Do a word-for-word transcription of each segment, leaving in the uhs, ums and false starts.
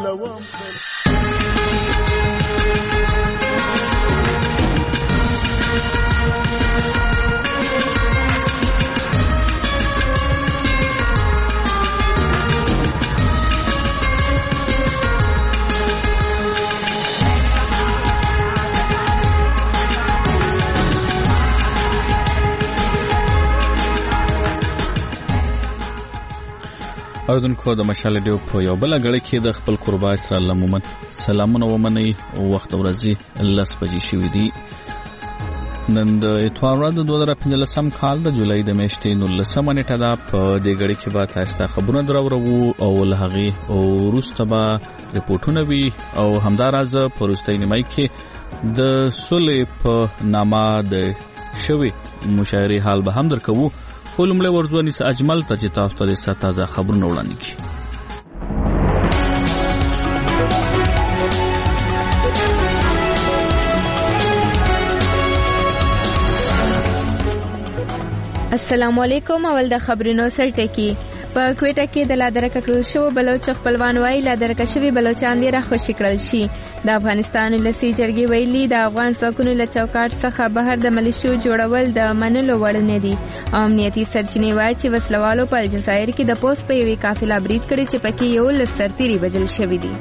لوام اوردونکو د مشال ډیو په یو بل غړي کې د خپل قربا اسرائیل محمد سلامونه ومني وخت ورځي لس بجې شوې دي نن د اتوار ورځ د دوه زره پنځلسم کال د جولای د میاشتې نولسمه نیټه ده. په دې غړي کې به تاسو خبرونه درورو او له هغه او وروسته به رپورټونه وي او همداراز په وروستۍ نیمه کې د صلح په نامه د شوی مشاورې حال به هم درکوو. خپلمله ورځونی س اجمل ته چې تاسو ته د تازه خبرونه وړاندې کړي. السلام علیکم. اول د خبرونو سرټکی. په کوټه کې د لادرکه کړل شو بلوچ خپلوان وای لادرکه شوی بلوچان دی راخوشي کړل شي. د افغانستان لسی جرګي ویلي د افغان ځواکونو له چوکاټ څخه بهر د ملیشو جوړول د منلو وړ نه دي. امنیتي سرچینې وایي چې وسلوالو په الجزایر کې د پوس په یوې قافله برید کړی چې پکې یو لس سرتیري وژل شوي دي.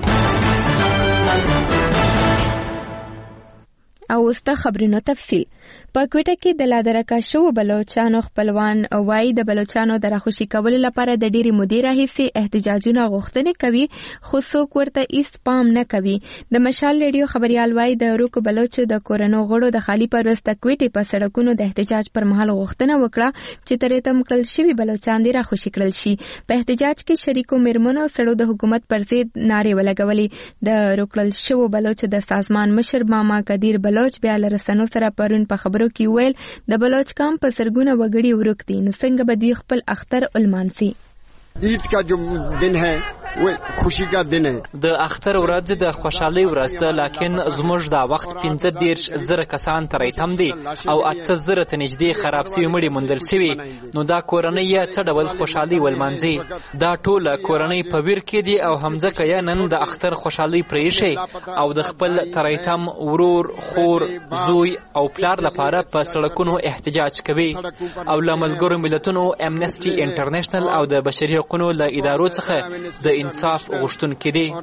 او اوسته خبرونو تفصیل. په کوټه کې د لادرکه شو بلوچانو خپلوان وای د بلوچانو د راخوشي کولو لپاره د ډېری مودې راهیسې احتجاجونه غوښتنې کوي خو څوک ورته هیڅ پام نه کوي. د مشال ریډیو خبريال وای د روکو بلوچو د کورونو غړو د خالی پرسته کوټې په سړکونو د احتجاج پر مهال غوښتنه وکړه چې ترې تم کړل شوی بلوچان دی راخوشي کړل شي. په احتجاج کې شریکو میرمنو سړو د حکومت پر ضد نارې ولګولې. د روکل شو بلوچو د سازمان مشر ماما قدیر بلوچ بیا لرسنو سره پرون په خبرو کې ویل د بلوچ کام په سرګونه وګړي ورک دي نو څنګه به دوی خپل اختر المانسي. عید کا جو دن ہے وہ خوشی کا دن ہے. د اختر ورځ د خوشحالي ورځ ده لکن زموږ دا وخت پنځه دیرش زره کسان ترې تم دي او اته زره ته نږدې خراب سوي مړي موندل شوي نو دا کورنۍ یې څه ډول خوشحالي ولمانځي. دا ټول کورنۍ په ویر کې دي او همځکه یې نن د اختر خوشحالي پرېښي او د خپل ترې تم ورور خور زوی او پلار لپاره په سړکونو احتجاج کوي او له ملګرو ملتونو امنسټي انټرنیشنل او د بشري حقوقو له ادارو څخه د انصاف غوښتونکي دي.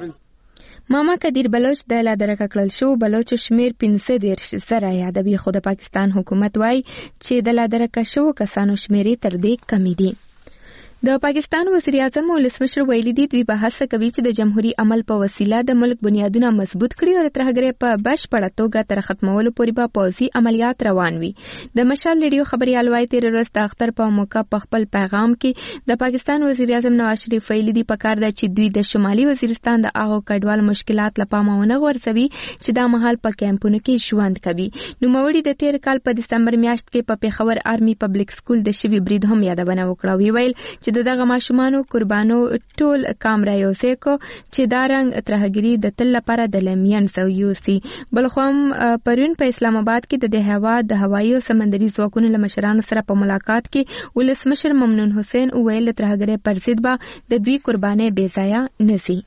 ماما قدیر بلوچ د لادرکه کړل شو بلوچ شمیر پنځه دیرش زره یادوي خو د پاکستان حکومت وای چې د لادرکه شو کسانو شمیرې تر دې کمی دي. د پاکستان وزیر اعظم ولسمشر ویلي دي دوی به هڅه کوي چې د جمهوریت عمل په وسیله د ملک بنیادونه مضبوط کړي او د ترهګرۍ په بشپړه توګه تر ختمولو پورې به پوځي عملیات روان وي. د مشال ریډیو خبريال وایي تیر ورځ د اختر په موقع په خپل پیغام کې د پاکستان وزیر اعظم نواز شریف ویلي دي پکار ده چې دوی د شمالي وزیرستان د هغو کډوال مشکلات له پامه ونه غورځوي چې دا مهال په کیمپونو کې ژوند کوي. نوموړي د تیر کال په دسمبر میاشت کې په پیښور آرمي پبلک سکول د شوي برید هم یادونه وکړه. وی ویل چې د دغه ماشومانو قربانو ټول کامرا یوسې کو چې دا رنګ ترهګری د تل لپاره د لمین سو یوسي. بلخوم پرون په اسلام آباد کې د هوا د هوایي او سمندري ځواکونو له مشرانو سره په ملاقات کې ولسمشر ممنون حسین ویل ترهګری پر ضد به د دوی قرباني بې ځایه نسی.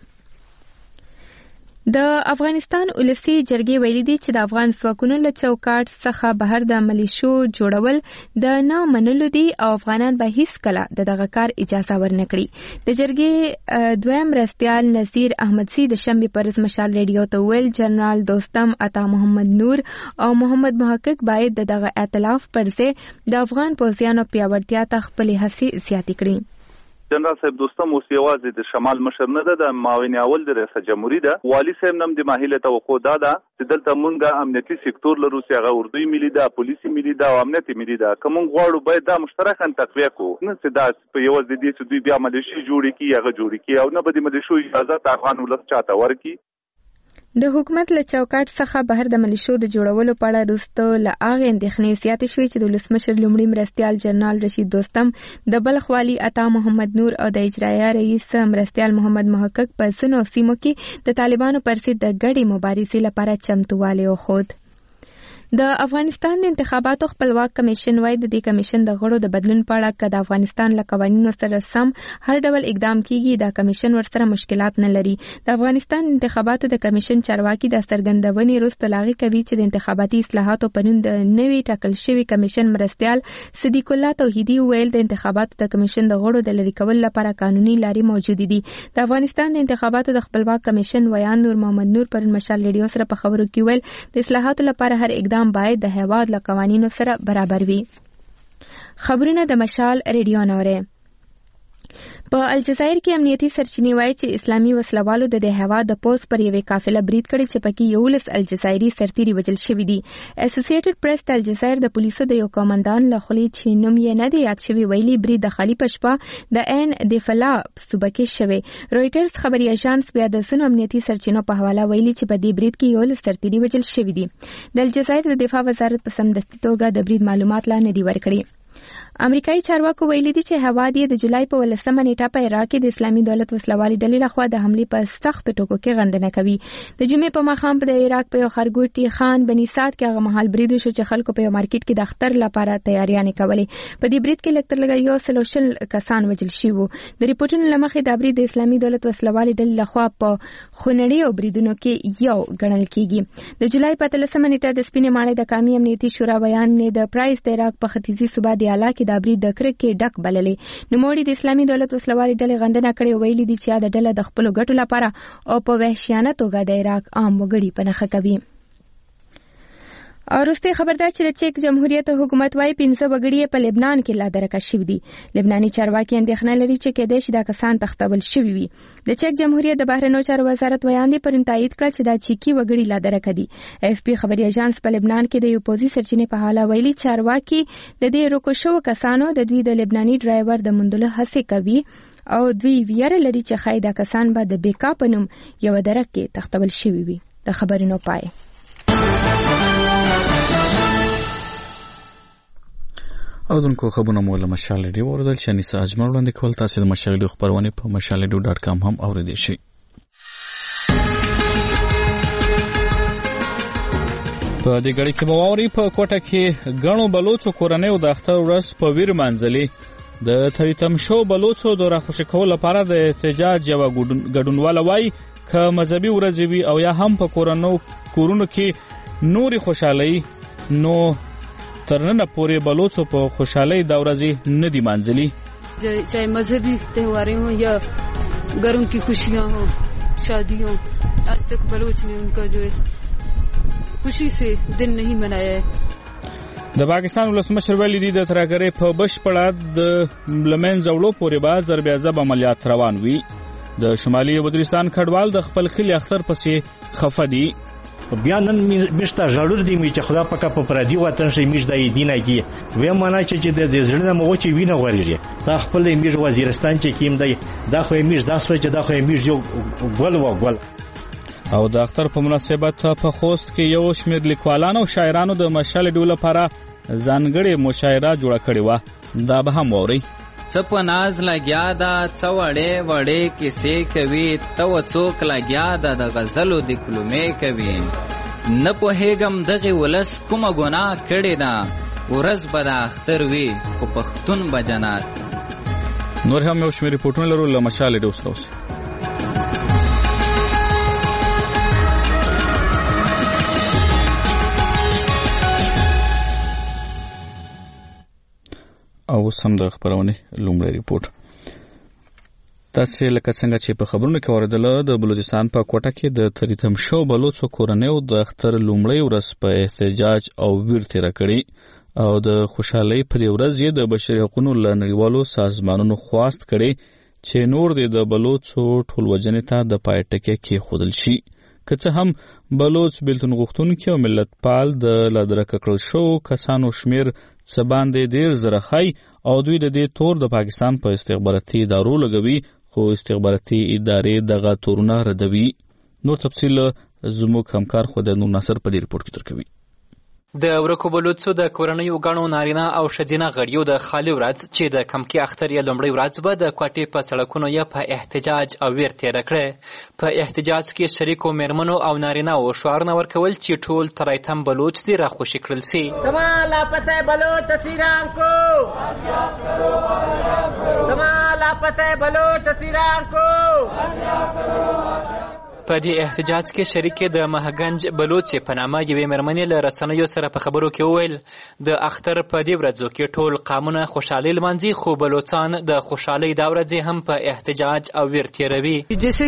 د افغانستان ولسی جرګې ویلي دي چې د افغان ځواکونو له چوکاټ څخه بهر د ملیشو جوړول د نه منلو دي او افغانان به هیڅ کله د دغه کار اجازه ورنکړي. د جرګې دویم مرستیال نذیر احمدسی د شنبې پر ورځ مشال ریډیو ته ویل جنرال دوستم عطا محمد نور او محمد محقق باید د دغه ائتلاف پر ځای د افغان پوځیانو پیاوړتیا ته خپل هڅې زیاتې کړي. جنرال صاحب دوستم اوس یوازې د شمال مشر نه ده د معاون اول د ریاست جمهوریت ده. والی صاحب نم د ماهله توقع ده چې دلته مونږه امنیتي سکتور لرو چې هغه اردوی ملي ده پولیسي ملي ده او امنیتي ملي ده کوم غواړو باید دا مشترکاً تقویه کو نه چې دا په یوازې دې چې دوی بیا ملیشي جوړي کی هغه جوړي کی او نه به د ملیشو اجازه افغان ولس چاته ورکی. د حکومت له چوکاټ څخه بهر د ملیشو د جوړولو په اړه وروسته له هغې اندېښنې زیاتې شوې چې د ولسمشر لومړي مرستیال جنرال رشید دوستم د بلخ والي عطا محمد نور او د اجرایه رئیس مرستیال محمد محقق په ځینو سیمو کې د طالبانو پر ضد د ګډې مبارزې لپاره چمتووالی وښود. د افغانستان د انتخاباتو خپلواک کمیشن وايي د دې کمیشن د غړو د بدلون په اړه که د افغانستان له قوانینو سره سم هر ډول اقدام کیږي دا کمیشن ورسره مشکلات نه لري. د افغانستان انتخاباتو د کمیشن چارواکي د څرګندونې وروسته لاغي کوي چې د انتخاباتي اصلاحاتو په نوم د نوي ټاکل شوي کمیشن مرستیال صدیق الله توحیدي ویل د انتخاباتو د کمیشن د غړو د لرې کولو لپاره قانوني لارې موجود دي. د افغانستان د انتخاباتو د خپلواک کمیشن ویان نور محمد نور پرون مشال ریډیو سره په خبرو کې ویل د اصلاحاتو لپاره هر اقدام باید د هیواد له قوانینو سره برابر وي. خبرونه د مشال ریډیو نوره. په الجزایر کې امنیتي سرچینې وایي چې اسلامي وسلوالو د دې هیواد د پوز پر یوې قافله برید کړی چې پکې یولس الجزایري سرتیري وژل شوي دي. اسوسییټډ پریس د الجزایر د پولیسو د یو قومندان له خولې چې نوم یې نه دی یاد شوی ویلي برید د خالی په شپه د عین د فلا صوبه کې شوی. رویټرز خبري اژانس بیا د ځینو امنیتي سرچینو په حواله ویلي چې په دې برید کې یولس سرتیري وژل شوي دي. د الجزایر د دفاع وزارت په سمدستي توګه د برید معلومات لا نه دي ورکړي. امریکایي چارواکو ویلي دي چې هواد یې د جولای په ولسمه نیټه په عراق کې د اسلامي دولت وسلوالي ډلې لخوا د حملې په سخت ټکو کې غندنه کوي. د جمعې په ماښام په عراق په یو ښارګوټي خان بني سعد کې هغه مهال برید شو چې خلکو په یو مارکیټ کې د اختر لپاره تیاریانې کولې. په دې برید کې لږ تر لږه یو سل او شل کسان وژل شوي وو. د ریپورټونو له مخې دا برید د اسلامي دولت وسلوالي ډلې لخوا په خونړي او بریدونو کې یو ګڼل کیږي. د جولای په اتلسمه نیټه د سپینې ماڼۍ د قومي امنیتي شورا بیان نه د پرایس د عراق په ختیځي صوبه دیالا کې د برید د کرک کې ډک بللې. نوموړي د اسلامي دولت وسلوالي ډلې غندنه کړې ویلي دي چې دا ډله د خپلو ګټو لپاره او په وحشیانه توګه د عراق عام وګړي په نښه کوي. او وروسته خبردار چې د چیک جمهوریت حکومت وايي پنځه وګړي په لبنان کې لا درکه شوي دي. لبناني چارواکي اندېښنه لري چې کېدای شي دا کسان تښتول شوي وي. د چیک جمهوریت د بهرنیو چارو وزارت ویاندې پرون تایید کړ چې دا چیکي وګړي لا درکه دي. اف پی خبري اژانس په لبنان کې د یو پوزي سرچینې په حواله ویلي چارواکي د دې روکو شو کسانو د دوی د لبناني ډرایور د موندلو هڅه کوي او دوی ویره لري چې خایدا کسان به د بیکا په نوم یو درک کې تښتول شوي وي. د خبرونو پای. او دونکو خبرونه مو له مشال ریډیو اوریدل چې انیسه اجمل وړاندې کول. تاسو د مشال ریډیو خبرونه په مشال ریډیو ډاټ کام هم اوریدئ شئ. په دې غړي کې بواوري په کوټه کې غنو بلوچو کورنۍ او د اختر ورځ په ویر منځلي د تریتم شو بلوچو د راخوشي کول لپاره د احتجاج یو ګډونوال وای ک مذهبي ورځ وی او یا هم په کورونو کورونو کې نوري خوشحالي نو ترنه پورې بلوچو په خوشحالي د ورځې ندی منځلي. चाहे मजहबी त्योहारें हों या घरों की खुशियां हों शादियों आज तक बलूच ने उनका जो है खुशी से दिन नहीं मनाया है. د پاکستان ولسمشر ویلي دي د ترهګرۍ په بشپړه د لمن زولو پورې به ضربېعذاب عملیات روان وي. د شمالي وزیرستان کډوال د خپل خلی اختر پسې خفه دي. بیا نن مشته ژړور دي می چې خدا پکا په پردي وطن شي میش د دینه کې وې معنا چې د زړه مو چې وینه غوړي دا خپل میش وزیرستان چې کیم دی دا خو میش دا سوچ دا خو میش یو ګل و ګل. او د اختر په مناسبت په خوست کې یو شمېر لیکوالانو او شاعرانو د مشال ډول لپاره ځانګړې مشاعره جوړه کړې و. دا به هم اوري. څپ ناز لګیا دا څوړې وړې کیسې کوي تو څوک لګیا دا د غزلو د کلمې کوي نه پوهېږم دغه ولس کومه ګناه کړې ده ورځ به د اختر وي خو پښتون به جنات. نور هم یو شمېر ریپورټونه لرو له مشال ډیو سره اوسئ. او سم د خبرونه لومړی ریپورت. تاسو لکه څنګه چې په خبرونو کې اوریدل د بلوچستان په کوټه کې د تریتم شو بلوچو کورنۍ د اختر لومړی ورځ په احتجاج او ویر تیر کړي او د خوشحالي په ورځ یې د بشري حقوقو لنړیوالو سازمانونو خواست کړي چې نور د بلوچو ټولوجنې ته د پایټکه کې خودل شي. که څه هم بلوچ بیلتون غوښتونکي او ملت پال د لادرکه کړل شو کسانو شمیر څه باندې ډیر زره خای او دوی د دې تور د پاکستان په استخباراتي ادارو لګوي خو استخباراتي ادارې دغه تورونه ردوي. نور تفصیل زموږ همکار خو د نور ناصر په دې ریپورت کې درکوي. د ورکو بلوڅو د کورنیو ګڼو نارینه او ښځینه غړیو د خالي ورځ چې د کمکي اختر یې لومړۍ ورځ به د کوټې په سړکونو یې په احتجاج او ویر تېره کړه. په احتجاج کې شریکو میرمنو او نارینهو شعارونه ورکول چې ټول تریتم بلوچ دې راخوشي کړل سي. زما لاپته بلوچ اسیران کو زما لاپته بلوچ اسیران کو. په دې احتجاج کې شریکې د مهګنج بلوچې په نامه یوې مېرمنې له رسنیو سره په خبرو کې وویل د اختر په دې ورځو کې ټول قامونه خوشحالي لمانځي خو بلوچان د خوشحالۍ دا ورځې هم په احتجاج او ویر تېروي. جیسے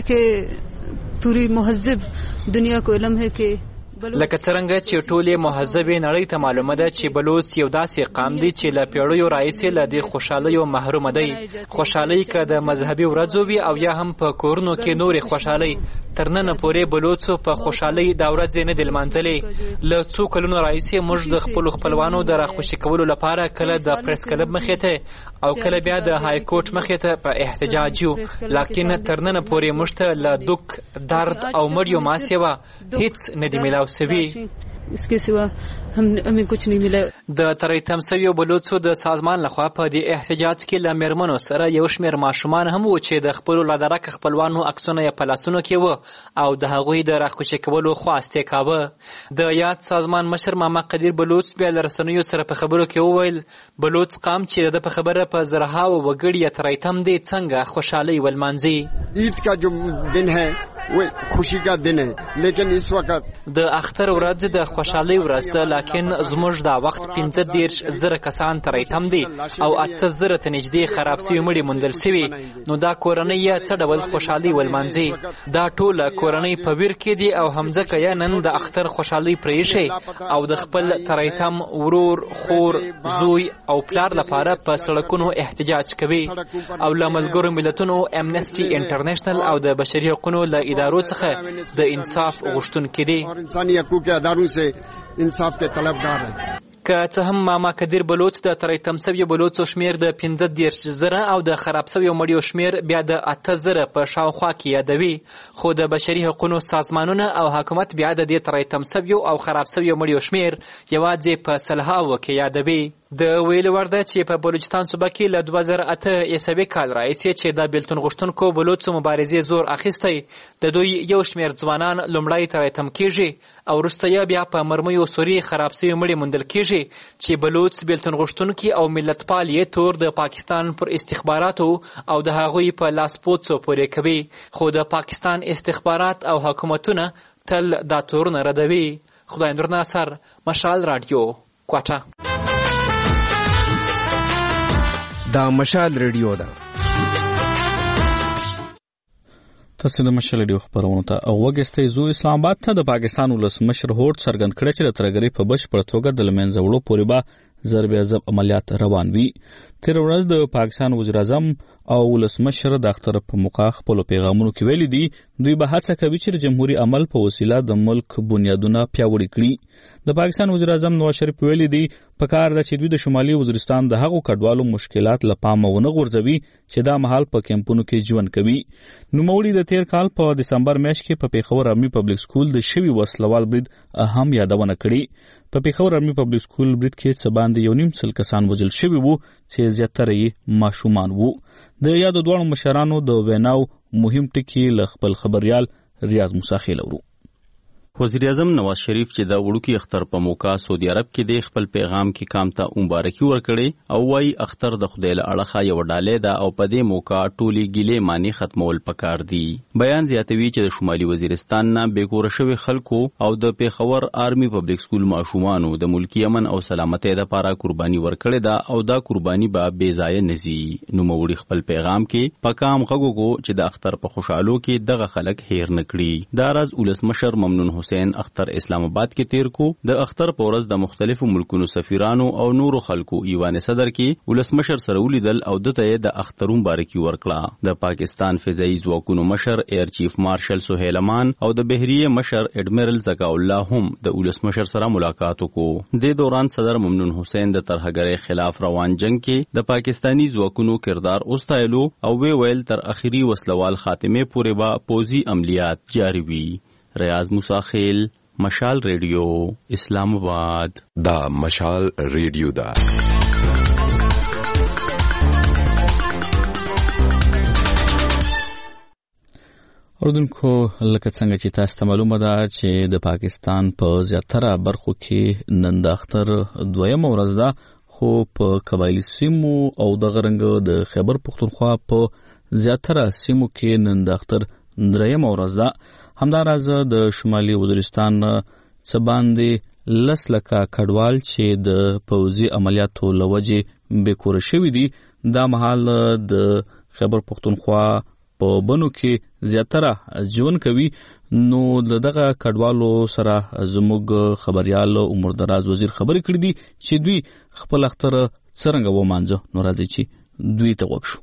کہ پوری مهذب دنیا کو علم ہے کہ لکه څرنګه چې ټولې مهذبې نړۍ ته معلومه ده چې بلوچ یو داسې قام دی چې له پیړیو راهیسې له دې خوشحالیو محرومه دی. خوشحالۍ که د مذهبي ورځو وي او یا هم په کورونو کې نورې خوشحالۍ تر ننه پورې بلوچو په خوشحالۍ دا ورځې نه دي لمانځلې. له څو کلونو راهیسې موږ د خپلو خپلوانو د راخوشي کولو لپاره کله د پریس کلب مخې ته او کله بیا د های کورټ مخې ته په احتجاج یو، لاکن تر ننه پورې موږ ته له دوک درد او مړیو ما سیوا هیڅ نه دي میلاو سوي. इसके सिवा हम हमें कुछ नहीं मिला. د تریتم سویو بلوڅو د سازمان لخوا په دې احتجاج کې له میرمنو سره یو شمېر ماشومان هم و چې د خپلو لادرک خپلوانو عکسونه یې په لاسونو کې و او د هغوی د راخوشي کولو خواست یې کاوه. د یاد سازمان مشر ماما قدیر بلوڅ بیا له رسنیو سره په خبرو کې وویل بلوڅ قام چې د په خبره په زرهاو وګړي یې تریتم دی څنګه خوشحالۍ ولمانځي. عید کا جو دن ہے وہ خوشی کا دن ہے لیکن اس وقت د اختر ورځ د خوشحالۍ ورځ ده لیکن زموږ دا وخت پنځه دېرش زره کسان تریتم دي او اته زره ته نږدې خراب سوي مړي موندل سوي. نو دا کورنۍ یې څه ډول خوشحالۍ ولمانځي؟ دا ټوله کورنۍ په ویر کې دي او همځکه یې نن د اختر خوشحالۍ پرېښي او د خپل تریتم ورور خور زوی او پلار لپاره په سړکونو احتجاج کوي او له ملګرو ملتونو امنسټي انټرنیشنل او د بشري حقوقو له ادارو څخه د انصاف غوښتونکي دي. انساني حقوق کے اداروں سے انصاف کے طلبگار ہیں. که څه هم ماما قدیر بلوچ د تریتم سویو بلوڅو شمیر د پنځه دېرش زره او د خراب سویو مړیو شمیر بیا د اته زره په شاوخوا کې یادوي، خو د بشري حقوقو سازمانونه او حکومت بیا د دې تریتم سویو او خراب سویو مړیو شمیر یوازې په سلهاوو کې یادوي. د ویلو وړ ده چې په بلوچستان صوبه کې له دوه زره اته عیسوي کال راهیسې چې د بېلتون غوښتونکو بلوڅو مبارزې زور اخیستی، د دوی یو شمېر ځوانان لومړی تریتم کېږي او وروسته یې بیا په مرمیو سوري خراب سوي مړي موندل کېږي چې بلوڅ بېلتون غوښتونکي او ملتپال یې تور د پاکستان پر استخباراتو او د هغوی په لاسپوڅو پورې کوي. خو د پاکستان استخبارات او حکومتونه تل دا تورونه ردوي. خدای نور ناصر، مشال رادیو، کوټه. دا مشال ریډیو ده. تاسو د مشال ریډیو خبرونه ته او وګستئ. زو اسلام آباد ته د پاکستان ولسمشر هوډ څرګند کړی چې د ترګری په بشپړ توګه د لمنځه وړو پورې به ضرب عضب عملیات روان وي. تیر ورځ د پاکستان وزیر اعظم او ولسمشر د اختر په موقع خپل پیغامونو کې ویلي دي دوی به هڅه کوي چې د جمهوریت عمل په وسیله د ملک بنیادونه پیاوړي کړي. د پاکستان وزیر اعظم نواز شریف ویلي دي په کار ده چې دوی د شمالي وزیرستان د هغو کډوالو مشکلات له پامه ونه غورځوي چې دا مهال په کیمپونو کې ژوند کوي. نوموړي د تیر کال په دسمبر میاشت کې په پیښور آرمي پبلک سکول د شوي وسلوال برید هم یادونه کړې. په پیښور آرمي پبلک سکول برید کې څه باندې یو نیم سل کسان وژل شوي وو چې زیاتره یې ماشومان وو. د یادو دواړو مشرانو د ویناو مهم ټکي له خپل خبریال ریاض موسی لورو. وزیر اعظم نواز شریف چې د وړوکی اختر په موقع سعودي عرب کې د خپل پیغام کې کام ته مبارکي ورکړي او وايي اختر د خدای له اړخه یو ډالې ده او په دې موقع ټولي ګیلې معنی ختمول پکار دي. بیان زیاتوي چې د شمالي وزیرستان نه بیګوره شوی خلکو او د پیښور آرمي پبلک سکول ماشومانو د ملکی امن او سلامتۍ لپاره قرباني ورکړي ده او دا قرباني به بې ځایه نزي. نوموړي خپل پیغام کې پکام غوګو چې د اختر په خوشحالو کې دغه خلک هیر نکړي. دا راز ولسمشر ممنون حسین اختر اسلام آباد کې تیر کو. د اختر په ورځ د مختلفو ملکونو سفیرانو او نورو خلکو ایوان صدر کې ولسمشر سره ولیدل او دته د اختر مبارکي ورکړه. د پاکستان فضائي ځواکونو مشر ایر چیف مارشل سہیل امان او د بحریه مشر اډمیرل زکا الله هم د ولسمشر سره ملاقات وکړو. د دوران صدر ممنون حسین د ترهګرۍ خلاف روان جنگ کې د پاکستانی ځواکونو کردار اوستایلو او وی ویل تر اخیری وسلوال خاتمه پورې با پوزي عملیات جاری وي. ریاض موسی مشال ریډیو اسلام آباد. دا مشال ریډیو دا اردوونکو لکه څنګه چې تاسو ته معلومه ده چې د پاکستان په زیاتره برخو کې نن د اختر دویمه ورځ ده، خو په قبایلی سیمو او د غرنګ د خیبر پختونخوا په زیاتره سیمو کې نن د اختر دریمه ورځ ده. همداراز د شمالي وزیرستان څخه باندې لس لکه کډوال چې د پوځي عملیاتو له وجې بېکوره شوي دي دا مهال د خیبر پختونخوا په بنو کې زیاتره ژوند کوي. نو دغه کډوالو سره زموږ خبريال عمر دراز وزیر خبرې کړې دي چې دوی خپل اختر څرنګه ومانځه. نو راځي چې دوی ته وښو.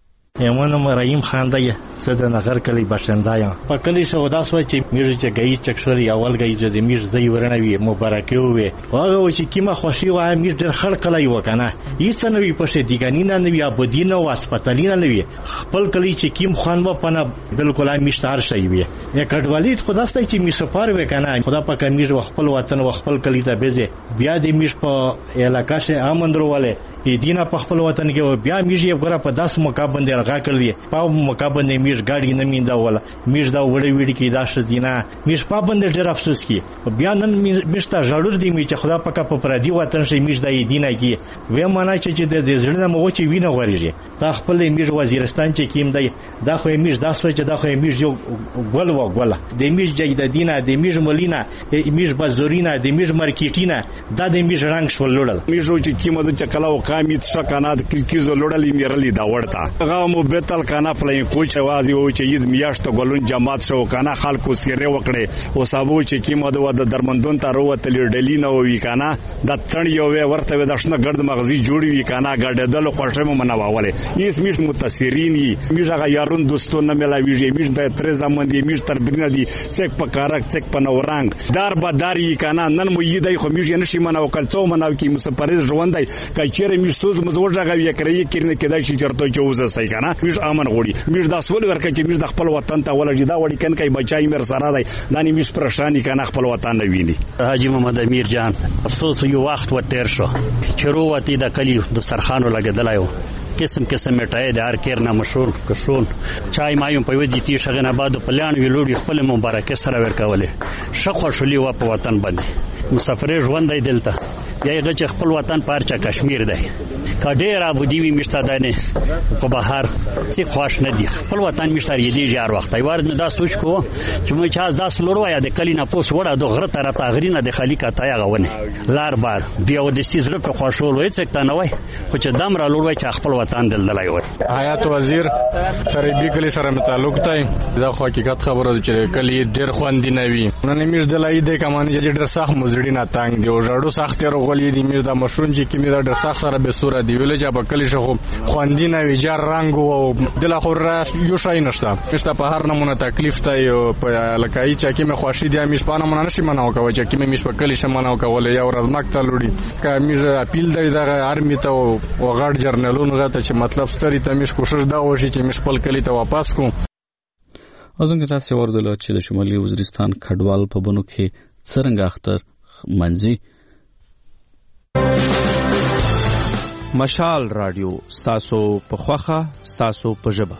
یمن مریم خان دی څه د نغر کلی باشنده یم. په کلی شو داس وای چې میږي چې گئی چکشوري اول گئی چې میږي زې ورنوي مبارکي وي. هغه و چې کیمه خوشي وای میږي ډېر خړ کلی وکنه هیڅ نه وی پښه دیګانی نه نوي ابدینه او هسپتالینه نه وي. خپل کلی چې کیم خان و پنه بالکل مشتار شي وي. یا کډوالید خداسته چې می سفر وکنه خدا پاک میږي خپل وطن او خپل کلی ته بيزه بیا د میږي په علاقې شه امندرواله دینه په خپل وطن کې بیا میږي غره په داس موقع باندې راغ کړی په موقع باندې میږ گاډي نه میندا ولا میږ دا وړي وړي کې داش دینه میږ په باندې ډېر افسوس کی بیا نن میږ ته ژړور دی می چې خدا پاک په پردي وطن شي میږ د دینه کې و معنا چې د دې ځړنه مو چې وینه غوړيږي تا خپل میږ وزیرستان چې کیم دی دا خو میږ دا سوچ دا خو میږ یو ګول و ګول د میږ جې د دینه د میږ ملینا میږ بازورینا د میږ مارکیټینا دا د میږ رنگ شول لړل میږ چې کیمه د چکلا او قامت شکنات کیزو لړلې میرلې دا ورتا هغه مو بیتل کانا پلای کوچ وازي او چې ید میاشت ګلون جماعت شو کانا خلکو سیره وکړي او صاحب چې کیمه د درمندون ته وروته لډلی نه وی کانا د تړ یو ورته د شنه ګرد مغزي جوړی وی کانا ګډدل خوښه مو منواوله هیڅ میش متاثرین میش هغه یارون دوستونه ملاویږي میش د تر زمان دی میش تر بینه دی څک په کارک څک په نورنګ دار به داری کانا نن مو یی خو میش نشي منو کلڅو منو کی مسپریز ژوندای کچېره میش سوز مزوجه غوي کړی کړي کېدای شي چرته چوزه سای کانا میش امن غوړي میش د سول ورکه چې میش د خپل وطن ته ولګي دا وړي کین کای بچای مر سره دی دانی میش پرشانی کانا خپل وطن نه ویني. حاجی محمد امیر جان افسوس یو وخت و تیر شو چې روته د کلی د سرخانو لګیدلایو قسم قسم میټای د هر کیر نه مشهور کشون چای مایم په ودی تی شغنه بعد پلان ویلوړي خپل مبارکه سره ورکولې شخو شلی و په وطن باندې مسافر ژوند دی دلته یا هغه خپل وطن پارچا کشمیر دی کډیر ابو دی میشته دانه په بهر څه خوښ نه دی خپل وطن میشته یدي جار وخت ایوار مې دا سوچ کو چې مې چاز داس لورو یا د کلی نه پوس وړه د غره تر تغرینه د خلیقه تای غونه لار بار بیا و د سیزره په خوشول وای څه تا نه وای خو چې دم را لور وای چې خپل وطن دلدلای وای. حیات وزیر شریبی کلی سره متعلق دی دا خو حقیقت خبره چې کلی ډیر خوندې نه وي نن میش دلای د کمانې چې ډیر سخت مزړی نه تانګ دی او ژړو سخت رغولې دی میش د مشرون چې کی می دا ډیر سخت سره به صورت دی ویل چې په کلی شخو خوندې نه وي جار رنگ او دل خو را یو شای نشته مشته په هر نمونه تکلیف ته په لکای چې کی می خوشی دی میش په نمونه نشي مناو کوي چې کی می میش په کلی شمه مناو کول یا ورځ مکته لوري کا میش اپیل دی د ارمی ته او غړ جرنالونو غته چې مطلب ستوري ته میش کوشش دا وشي چې میش خپل کلی ته واپس کوم. ازونګه تاسو ورته چې د شمالي وزیرستان کډوال په بنو کې څنګه اختر منځي. مشال رادیو ستاسو په خوخه ستاسو په ژبه.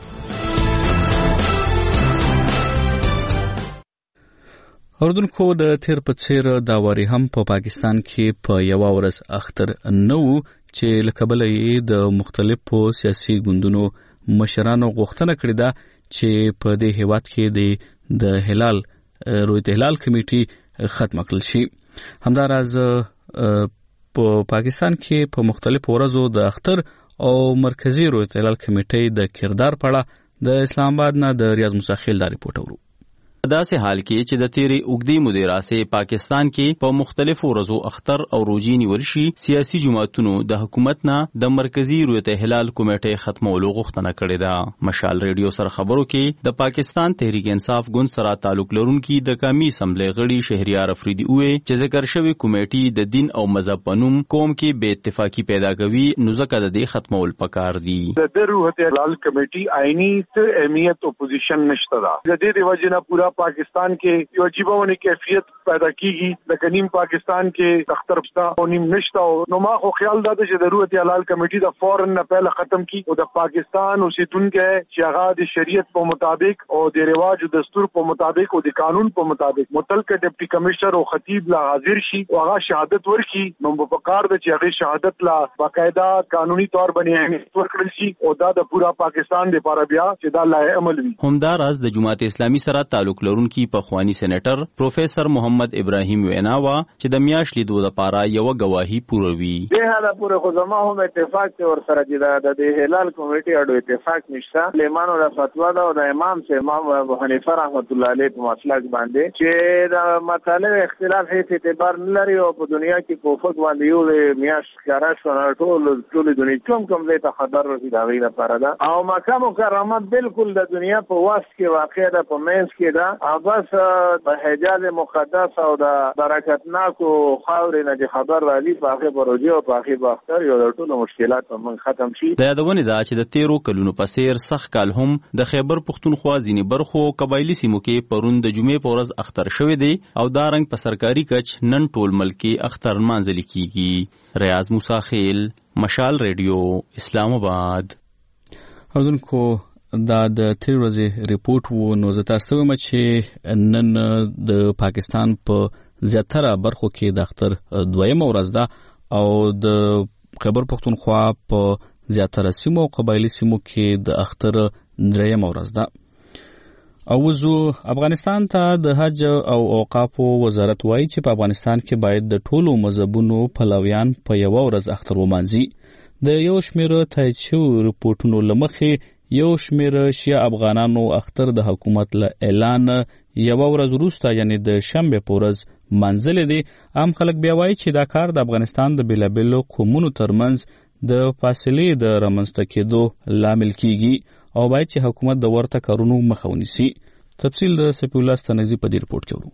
اردوونکو د تیر په څیر دا واری هم په پاکستان کې په یو ورځ اختر نه وو چې لکبل یې د مختلفو سیاسي ګوندونو مشرانو غوښتنه کړې ده چې په دې هیواد کې د هلال رویت هلال کمیټي ختم کړل شي. همداراز په پاکستان کې په مختلفو ورځو د اختر او مرکزی رویت هلال کمیټي د کردار په اړه د اسلام آباد نه د ریاض مساخیل دا ریپورت ورو. داسې حال کې چې د تیرې اوږدې مودې راسې پاکستان کې په مختلفو ورځو اختر او روژې نیول شي سیاسي جماعتونو د حکومت نه د مرکزی رویت هلال کمیټې ختمولو غوښتنه کړې ده. مشال ریډیو سره خبرو کې د پاکستان تحریک انصاف ګوند سره تعلق لرونکي د قومي اسمبلی غړي شهریار افریدي وې چې ذکر شوی کمیټې د دین او مذهب په نوم قوم کې بې اتفاقي پیدا کوي نو ځکه د دې ختمول پکار دي. د رویت هلال کمیټې آئینی ته اهمیت اپوزیشن نشته ده د دې د وجې نه پورا پاکستان کې یو عجیبه ونی کیفیت پیدا کیږي د کنیم پاکستان کې اختر پستا او نیم نشتا نو ما خو خیال دا چې ضرورت حلال کمیټي د فورن نه پهله ختم کی او د پاکستان اوسیدونکو چې هغه د شریعت په مطابق او د رواج او دستور په مطابق او د قانون په مطابق متعلقه ډیپټي کمشنر او خطیب لا حاضر شي او هغه شهادت ورکړي نو په کار د چې هغه شهادت لا باقاعده قانوني تور باندې اهمیت ورکړل شي او دا د پورا پاکستان لپاره بیا چې دا لای عمل وي. همداراز د جماعت اسلامي سره تعلق لرونکي پخوانی سېنیټر پروفیسور محمد ابراهیم ویناوا چې د میاشت لیدو لپاره یو گواهی پوروي. د هغه پوره خو زما هم اتفاق ته ور سره چې د هلال کمیټي اډو اتفاق نشته لیمانو د فتوا دا د امام سه امام ابو حنیفه رحمت الله علیه په مسلک باندې چې دا مطالب اختلاف هیڅ اعتبار نه لري او په دنیا کې په فوت باندې یو میاشت کارا شو ټول ټول دنیا کوم کوم له خبر ورسې دا غیره لپاره دا او مکه مکرمه بالکل د دنیا په واسط کې واقع ده په مینس کې ده او بس په حجاز مقدس او د برکتناکو خاورې نه خبر راځي په هغه پروژه او په هغه باختر یو ټول مشکلات من ختم شي. د یادونه ده چې د تیرو کلونو په سیر سخت کال هم د خیبر پختونخوا ځینې برخو قبایلی سیمو کې پرون د جمعې په ورځ اختر شوی دی او دا رنګ په سرکاري کچ نن ټول ملکی اختر مانځل کیږي. ریاض موسی خیل، مشال ریډیو، اسلام آباد. اوردونکو دا د تیر ورځې ریپورت وو نو زه تاسو ته وایم چې نن د پاکستان په زیاتره برخو کې د اختر دویمه ورځ ده او د خیبر پختونخوا په زیاتره سیمو او قبایلی سیمو کې د اختر دریمه ورځ ده. او وزو افغانستان ته د حج او اوقافو وزارت وایي چې په افغانستان کې باید د ټولو مذهبونو پلویان په یو ورځ اختر ومانځي. د یو شمېر تایید شویو ریپورټونو له مخې یو شمېر شیعه افغانانو اختر د حکومت له اعلان یو ورځ وروسته یعنی د شنبې په ورځ منځلې دي. عام خلک بیا وایي چې دا کار د افغانستان د بېلابېلو قومونو ترمنځ د فاصلې د رامنځته کېدو لامل کیږي او باید چې حکومت د ورته کارونو مخه ونیسي. تفصیل د سپی الله ستنزي په دې ریپورت کې ورو.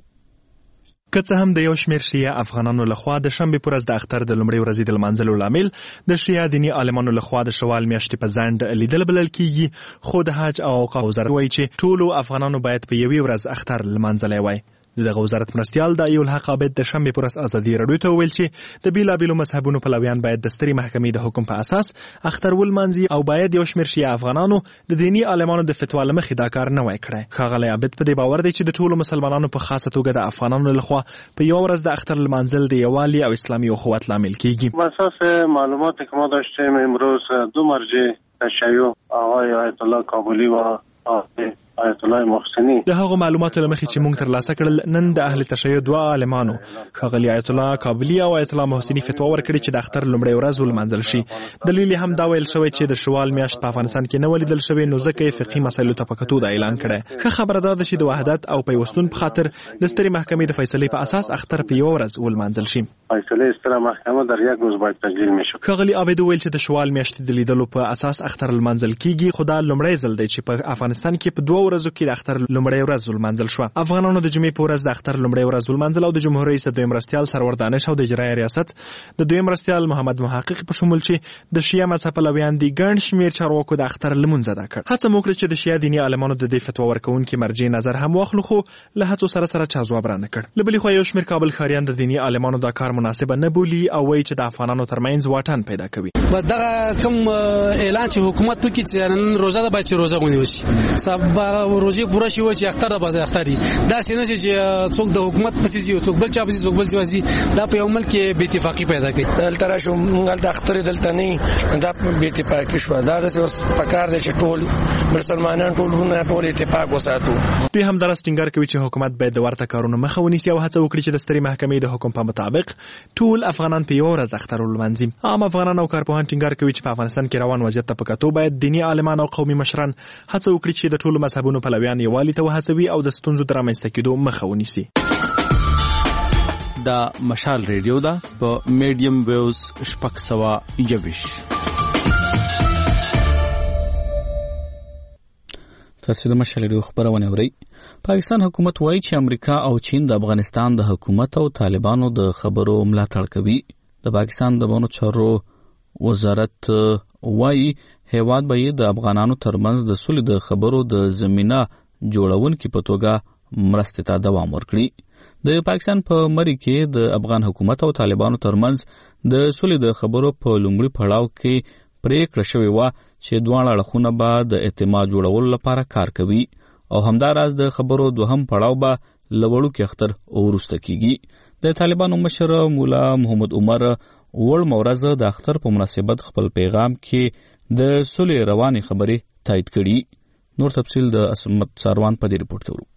که څه هم د یو شمېر شیعه افغانانو لخوا د شنبې پر ورځ د اختر د لومړۍ ورځې د لمانځلو لامل د شیعه دیني عالمانو لخوا د شوال میاشتې په ځنډ لیدل بلل کیږي، خو د حج او اوقاف وزارت وایي چې ټولو افغانانو باید په یوې ورځ اختر لمانځلی وای. دغه وزارت مرستیال د ایول حق عابد د شنبې پر ورځ ازادي راډیو ته وویل چې د بیلابیلو مذهبونو پلویان باید د سترې محکمې د حکم په اساس اختر ولمانځي او باید یو شمېر شیعه افغانانو د دیني عالمانو د فتوا له مخې دا کار نه وای کړی. ښاغلی عابد په دې باور دی چې د ټولو مسلمانانو په خاصه توګه د افغانانو لخوا په یو ورځ د اختر لمانځل د یووالي او اسلامي اخوت لامل کیږي. بر اساس معلوماتی که ما داشتیم امروز دو مرجع تشیع آقای آیت الله کابلی و آقای آیت الله محسنی د هغو معلوماتو لمخې چې موږ ترلاسه کړل نن د اهل تشیع دوه عالمانو ښاغلي آیت الله کابلی او آیت الله محسنی فتوا ورکړي چې د اختر لومړۍ ورځ ولمانځل شي. دلیل هم دا ویل شوی چې د شوال میاشت په افغانستان کې نه ولیدل شوی نو ځکه یې فقهي مسایلو ته په کتو دا اعلان کړی. ښه خبره دا ده چې د وحدت او پیوستون په خاطر د سترې محکمې د فیصلې په اساس اختر په یوه ورځ ولمانځل شي. فیصله ستره محکمه در یک روز باید تجلیل میشه. ښاغلي عابد ویل چې د شوال میاشتې د لیدلو په اساس اختر لمانځل کیږي، خو دا لومړی ځل دی چې په افغانستان کې په دوه ورځو کې د اختر لومړۍ ورځ ولمانځل شوه. افغانانو د جمعې په ورځ د اختر لومړۍ ورځ ولمانځل او د جمهور رئیس د دویم مرستیال سرور دانش او د اجرایه ریاست د دویم مرستیال محمد محقق په شمول چې د شیعه مذهب پلویان دي ګڼ شمېر چارواکو د اختر لمونځ ادا کړ. هڅه مو وکړه چې د شیعه دیني عالمانو د دې فتوا ورکوونکي مرجع نظر هم واخلو، خو له هڅو سره سره چا ځواب رانه کړ. له بلې خوا یو شمېر کابل ښاریان د دیني عالمانو دا کار مناسبه نه بولي او وایي چې د افغانانو ترمنځ واټن پیدا کوي. دغه کوم اعلان چې حکومت وکړي چې نن روزه ده باید چې روزه ونیول شي، سبا روزه پوره شي چې اختر د بازار اختري دا سینه چې څوک د حکومت پسې ځي څوک بل چا پسې څوک بل ځي دا په یو ملک کې بې اتفاقي پیدا کوي. دلته راشو موږ د اختر دلته نه دا بې اتفاقي شو، دا د پکار دي چې ټول مسلمانان ټول ټول اتفاق وساتو. دوی هم درس ټینګار کوي چې حکومت باید د ورته کارونو مخه ونیسي او هڅه وکړي چې د سترې محکمې د حکم په مطابق ټول افغانان په یو ورځ اختر ولمانځي. عام افغانان او کارپوهان ټینګار کوي چې په افغانستان کې روان وضعیت ته په کتو باید دیني عالمان او قومي مشران هڅه وکړي چې د ټولو مذهبونو پلویان یووالي ته وهڅوي او د ستونزو د رامنځته کېدو مخه ونیسي. دا مشال ریډیو ده په میډیم ویوز شپږ سوه یوویشت. تاسو د مشال ریډیو خبرونه اورئ. پاکستان حکومت وایي چې امریکا او چین د افغانستان د حکومت او طالبانو د خبرو ملاتړ کوي. د پاکستان د بانو چارو وزارت وایي هیواد به د افغانانو ترمنځ د سولې د خبرو د زمينه جوړونکو په توګه مرستې ته دوام ورکړي. د پاکستان په مری کې د افغان حکومت او طالبانو ترمنځ د سولې د خبرو په لومړي پړاو کې پریکړه شوې وه چې دواړه اړخونه به د اعتماد جوړولو لپاره کار کوي او همداراز د خبرو دوهم پړاو به له وړوکي اختر وروسته کیږي. د طالبانو مشر مولا محمد عمر وړمه ورځ د اختر په مناسبت خپل پیغام کې د سولې روانې خبرې تایید کړي. نور تفصیل د اسمت ساروان په دې رپورټ کې ورو.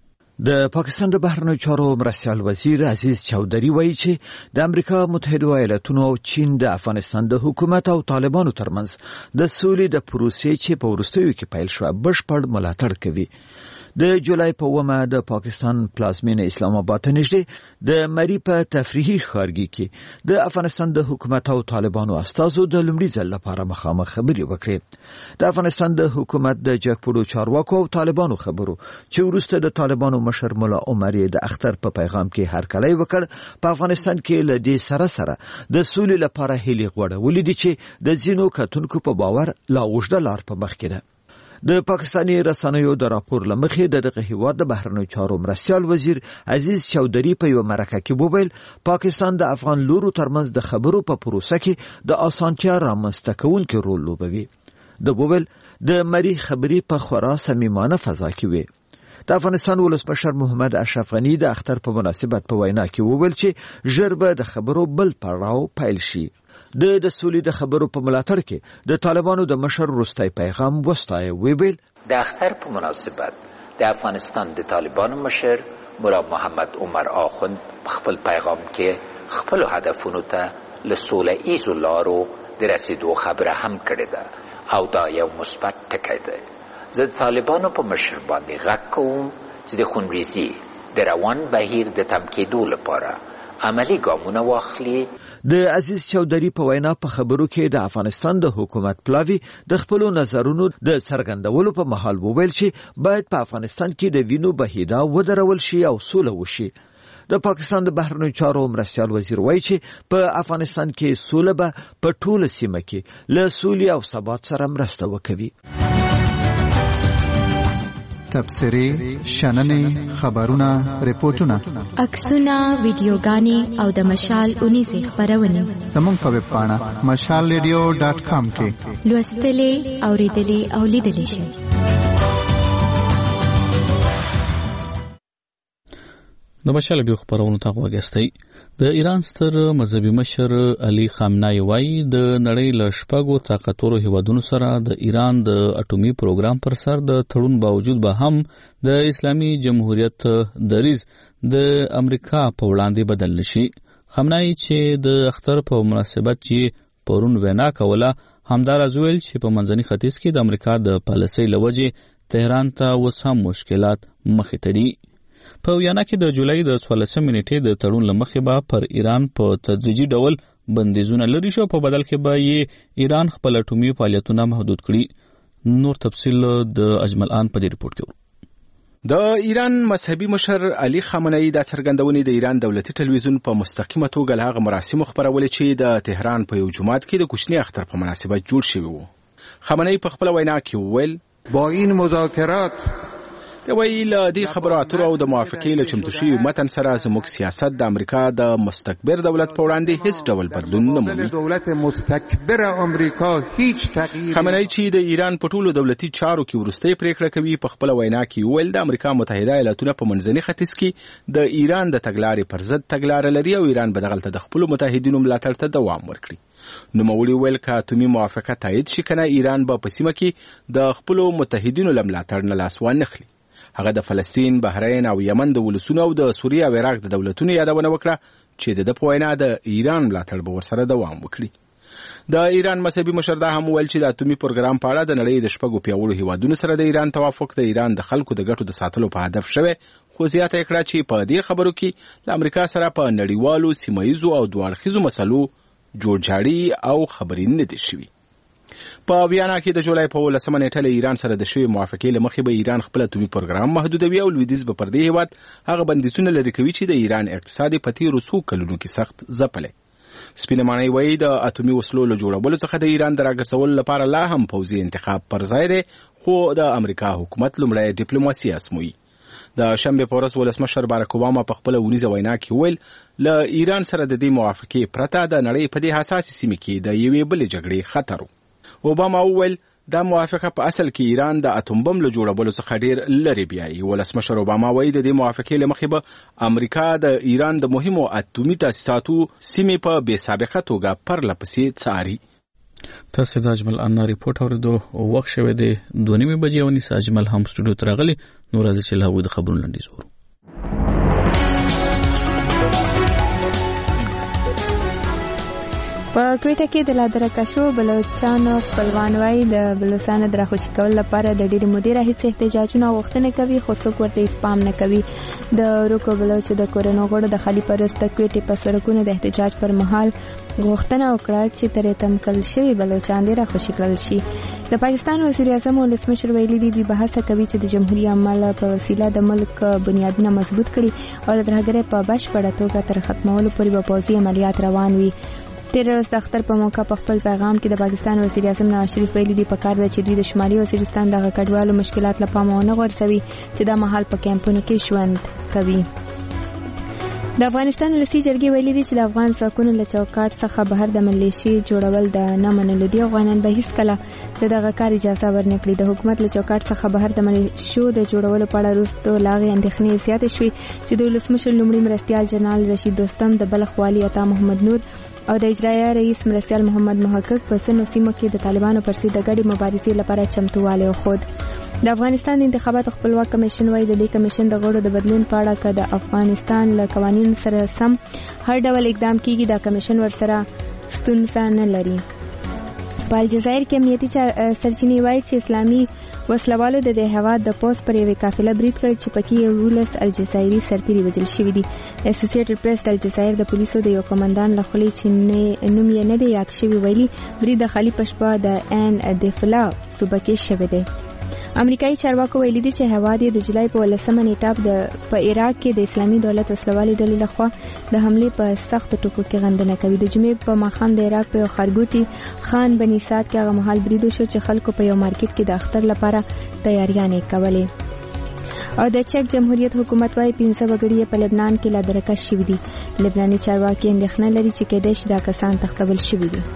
د پاکستان د بهرنیو چارو مرستیال وزیر عزیز چودري وایي چې د امریکا متحده ایالاتونو او چین د افغانستان د حکومت او طالبانو ترمنځ د سولې د پروسې چې په وروستیو کې پیل شوه بشپړ ملاتړ کوي. د جولای په اومه د پاکستان پلازمینه اسلام آباد ته نږدې د مری په تفریحي ښارګي کې د افغانستان د حکومت او طالبانو استازو د لومړي ځل لپاره مخامخ خبرې وکړې. د افغانستان د حکومت د جګپوړو چارواکو او طالبانو خبرو چې وروسته د طالبانو مشر مولا عمر د اختر په پیغام کې هرکلی وکړ، په افغانستان کې له دې سره سره د سولې لپاره هیلې غوړولې دي چې د ځینو کتونکو په باور لا اوږده لار په مخ کې ده. د پاکستاني رسنیو د راپور لمخې د دغه هیواد د بهرنیو چارو مرستیال وزیر عزیز چودري په یو مرکه کې وویل پاکستان د افغان لورو ترمنځ د خبرو په پروسه کې د اسانتیا رامنځته کوونکي رول لوبوي. د وویل د مری خبرې په خورا صمیمانه فضا کې وي. د افغانستان ولسمشر محمد اشرف غنی د اختر په مناسبت په وینا کې وویل چې ژر به د خبرو بل پړاو پیل شي. د د سولې د خبرو په ملاتړ کې د طالبانو د مشر وروستی پیغام وستایه. ویل د اختر په مناسبت د افغانستان د طالبانو مشر مولا محمد عمر آخوند په خپل پیغام کې خپل هدفونو ته له سوله ایزو لارو د رسیدو خبره هم کړې ده او دا یو مثبت ټکی دی. زه د طالبانو په مشر باندې غږ کوم چې د خونریزي د روان بهیر د تم کېدو لپاره عملی ګامونه واخلي. د عزیز چودري په وینا په خبرو کې د افغانستان د حکومت پلاوی د خپل نظرونو د څرګندولو په محل وویل چې باید په افغانستان کې د وینو بهیدا ودرول شي او سوله وشي. د پاکستان د بهرنیو چارو مرستیال وزیر وایي چې په افغانستان کې سوله به په ټوله سیمه کې له سولې او ثبات سره مرسته وکوي. تبصرې، شننې، خبرونه، ریپورتونه، عکسونه، ویډیوګانې او د مشال اونیزې خبرونه زموږ په ویب پاڼه مشال ریډیو ډاټ کام کې لوستلې، اوریدلې او لیدلې شئ. د مشال ریډیو خبرونه ته وګورئ. د ایران ستر مذهبي مشر علي خامنه‌ای وایي د نړۍ له شپږو طاقتورو هیوادونو سره د ایران د اټومي پروګرام پر سر د تړون باوجود به هم د اسلامي جمهوریت دریځ د امریکا په وړاندې بدل نشي. خامنه‌ای چې د اختر په مناسبت چې پرون وینا کوله همداراز ویل چې په منځني ختیځ کې د امریکا د پالیسۍ له وجې تهران ته اوس هم مشکلات مخې ته دي. په ویانا کې د جولای د څوارلسمې نیټې د تړون له مخې به پر ایران په تدریجي ډول بندیزونه لري شو، په بدل کې به یې ایران خپل اټومي فعالیتونه محدود کړي. نور تفصیل د اجمل آن په دې رپورټ کې ورو. د ایران مذهبي مشر علي خامنه‌ای د څرګندونې د ایران دولتي ټلویزیون په مستقیمه توګه له هغه مراسمو خبرولې چې د تهران په یو جومات کې د کوچني اختر په مناسبت جوړ شوي وو. خامنه‌ای په خپل وینا کې وویل با این مذاکرات د ویل د خبرو اترو او د موافقې له چمتو شوي متن سره زموږ سیاست د امریکا د مستکبر دولت په وړاندې هیڅ ډول بدلون نه مومي. دولت مستکبر امریکا هیڅ تغییر. خامنه‌ای چې د ایران په ټولو دولتي چارو کې وروستۍ پریکړه کوي په خپل وینا کې ویل د امریکا متحده ایالاتونه په منځني ختیځ کې د ایران د تګلارې پر ضد تګلاره لري او ایران به دغلته د خپل متحدینو ملاتړ ته دوام ورکړي. نوموړي ویل که اټومي موافقه تایید شي کنه ایران به په سیمه کې د خپل متحدینو له ملاتړ نه لاس وانخلي. هغه د فلسطین، بحرین او یمن د ولسونو او د سوریه او عراق د دولتونو یادونه وکړه چې د په وینا د ایران ملاتړ به ورسره دوام وکړي. د ایران مذهبي مشر دا هم ویل چې د اټومي پروګرام په اړه د نړۍ د شپږو پیاوړو هیوادونو سره د ایران توافق د ایران د خلکو د ګټو د ساتلو په هدف شوی، خو زیاته کړه چې په دې خبرو کې له امریکا سره په نړیوالو سیمایي او دوه اړخیزو مسلو جوړجاړي او خبرې نه دي شوي. په ویانا کې د جولای په ولسمه نیټه له ایران سره د شوی موافقې له مخې به ایران خپل اټومي پروګرام محدودوي او لویدیځ به پر دې هیواد هغه بندیزونه لرې کوي چې د ایران اقتصاد په تیرو څو کلونو کې سخت ځپلی. سپینه ماڼۍ وایي د اټومي وسلو له جوړولو څخه د ایران د راګرځولو لپاره لا هم پوځي انتخاب پر ځای دی، خو د امریکا حکومت لومړی ډیپلوماسي ازموي. د شنبه په ورځ ولسمشر باراک اوباما په خپل ونیزه وینا کې ویل له ایران سره د دې موافقې پرته د نړۍ په دې حساسه سیمه کې د یوې بلې جګړې خطر و. اوباما وویل دا موافقه په اصل کې ایران د اتوم بم له جوړولو څخه ډیر لري بیایي. ولسمشر اوباما وایي د دې موافقې له مخې به امریکا د ایران د مهمو اتومي تاسیساتو سیمې په بې سابقه توګه پرله پسې څاري. تاسو د اجمل انا ریپورت اوریدو وخت شوه د دوه نیمې بجې ونی اجمل هم سټوډیو ته راغلی. نور راځي چې له هغوی د خبرونو لنډیز ورو. په کوټه کې د لادرکه شو بلوچستان خپلوان وايي د بلوچستان د راخوشي کول لپاره د ډېر مودې راهیسې احتجاجونه غوښتنه کوي خو څوک ورته سپام نه کوي. د روکو بلوچ د کورونو غړو د خالي پرست کوټې په سړکونو د احتجاج پر مهال غوښتنه وکړه چې ترې تمکل شوی بلوچستان د راخوشي کړل شي. د پاکستان وزیر اعظم ولسمشر ویلي دي دوی بحث کوي چې د جمهوریت عمل په وسیله د ملک بنیادونه مضبوط کړي او د ترهګرۍ په بشپړه توګه تر ختمولو پورې به پوځي عملیات روان وي. تیر ورځ د اختر په موقع په خپل پیغام کې د پاکستان وزیر اعظم نواز شریف ویلي دي پکار ده چې دوی د شمالي وزیرستان دغه کډوالو مشکلات له پامه ونه غورځوي چې دا مهال په کیمپونو کې ژوند کوي. د افغانستان ولسي جرګې ویلي دي چې د افغان ځواکونو له چوکاټ څخه بهر د ملیشي جوړول د نه منلو دي. افغانان به هیڅکله د دغه کار اجازه ورنکړي. د حکومت له چوکاټ څخه بهر د ملیشو د جوړولو په اړه وروسته لا غي اندېښنې زیاتې شوې چې د ولسمشر لومړي مرستیال جنرال رشید دوستم د بلخ والي عطا محمد نور او د اجرایه رئیس مرستیال محمد محقق په سنو سیمو کې د طالبانو پر ضد د ګډې مبارزې لپاره چمتووالی وښود. د افغانستان د انتخاباتو خپلواک کمیشن وايي د دې کمیشن د غړو د بدلون په اړه که د افغانستان له قوانینو سره سم هر ډول اقدام کیږي دا کمیشن ورسره ستونزه نه لري. په الجزایر کې امنیتي سرچینې وايي چې اسلامي وسلوالو د دې هیواد د پوس پر یوې قافله برید کړ چې پکې یولس الجزایري سرتیري وژل شوي دي. اسوسییټډ پریس د الجزایر د پولیسو د یو کمانډان له خولې چې نوم یې نه دی یاد شوی ویلي برید د خالي په شپه د ان دفلا صوبه کې شوی دی. امریکایي چارواکو ویلي دي چې هیواد یې د جولای په ولسمه نیټه د په عراق کې د اسلامي دولت وسلوالي ډلې لخوا د حملې په سخت ټکو کې غندنه کوي. د جمعې په ماښام د عراق په یو ښارګوټي خان بني سعد کې هغه مهال برید وشو چې خلکو په یو مارکیټ کې د اختر لپاره تیاریانې کولې. او د چک جمهوریت حکومت وايي پنځه وګړي په لبنان کې لادرکه شوي دي. لبناني چارواکي اندېښنه لري چې کېدای شي دا کسان تښتول شوي دي.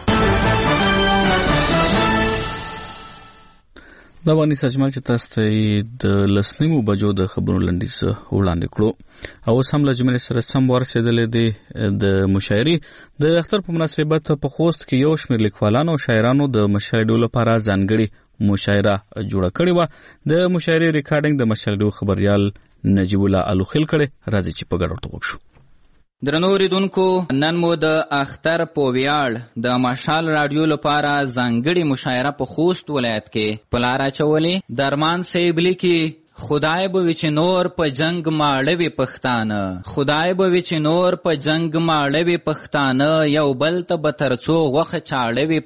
دا باندې سجمال چې تاسو ته د لسنیمو بجو د خبرونو لنډیز وړاندې کړو او اوس هم له جملې سره سم ورسېدلې دي د مشاعرې د اختر په مناسبت په خوست کې یو شمېر لیکوالانو او شاعرانو د مشاعرې لپاره ځانګړې مشاعره جوړه کړې وه. د مشاعرې ریکارډینګ د مشاعرې خبريال نجیب الله الوخیل کړي. راځي چې په ګډه ورته وکړو. درنو اوریدونکو نن مو د اختر په ویاړ د مشال رادیو لپاره ځانګړې مشاعره په خوست ولایت کې په لار اچولې. درمان صاحب لیکي خدای به وی چې نور په جنگ ماړوي پښتانه خدای به وی چې نور په جنگ ماړوي پښتانه یو بل ته به ترڅو غوښه چاړوي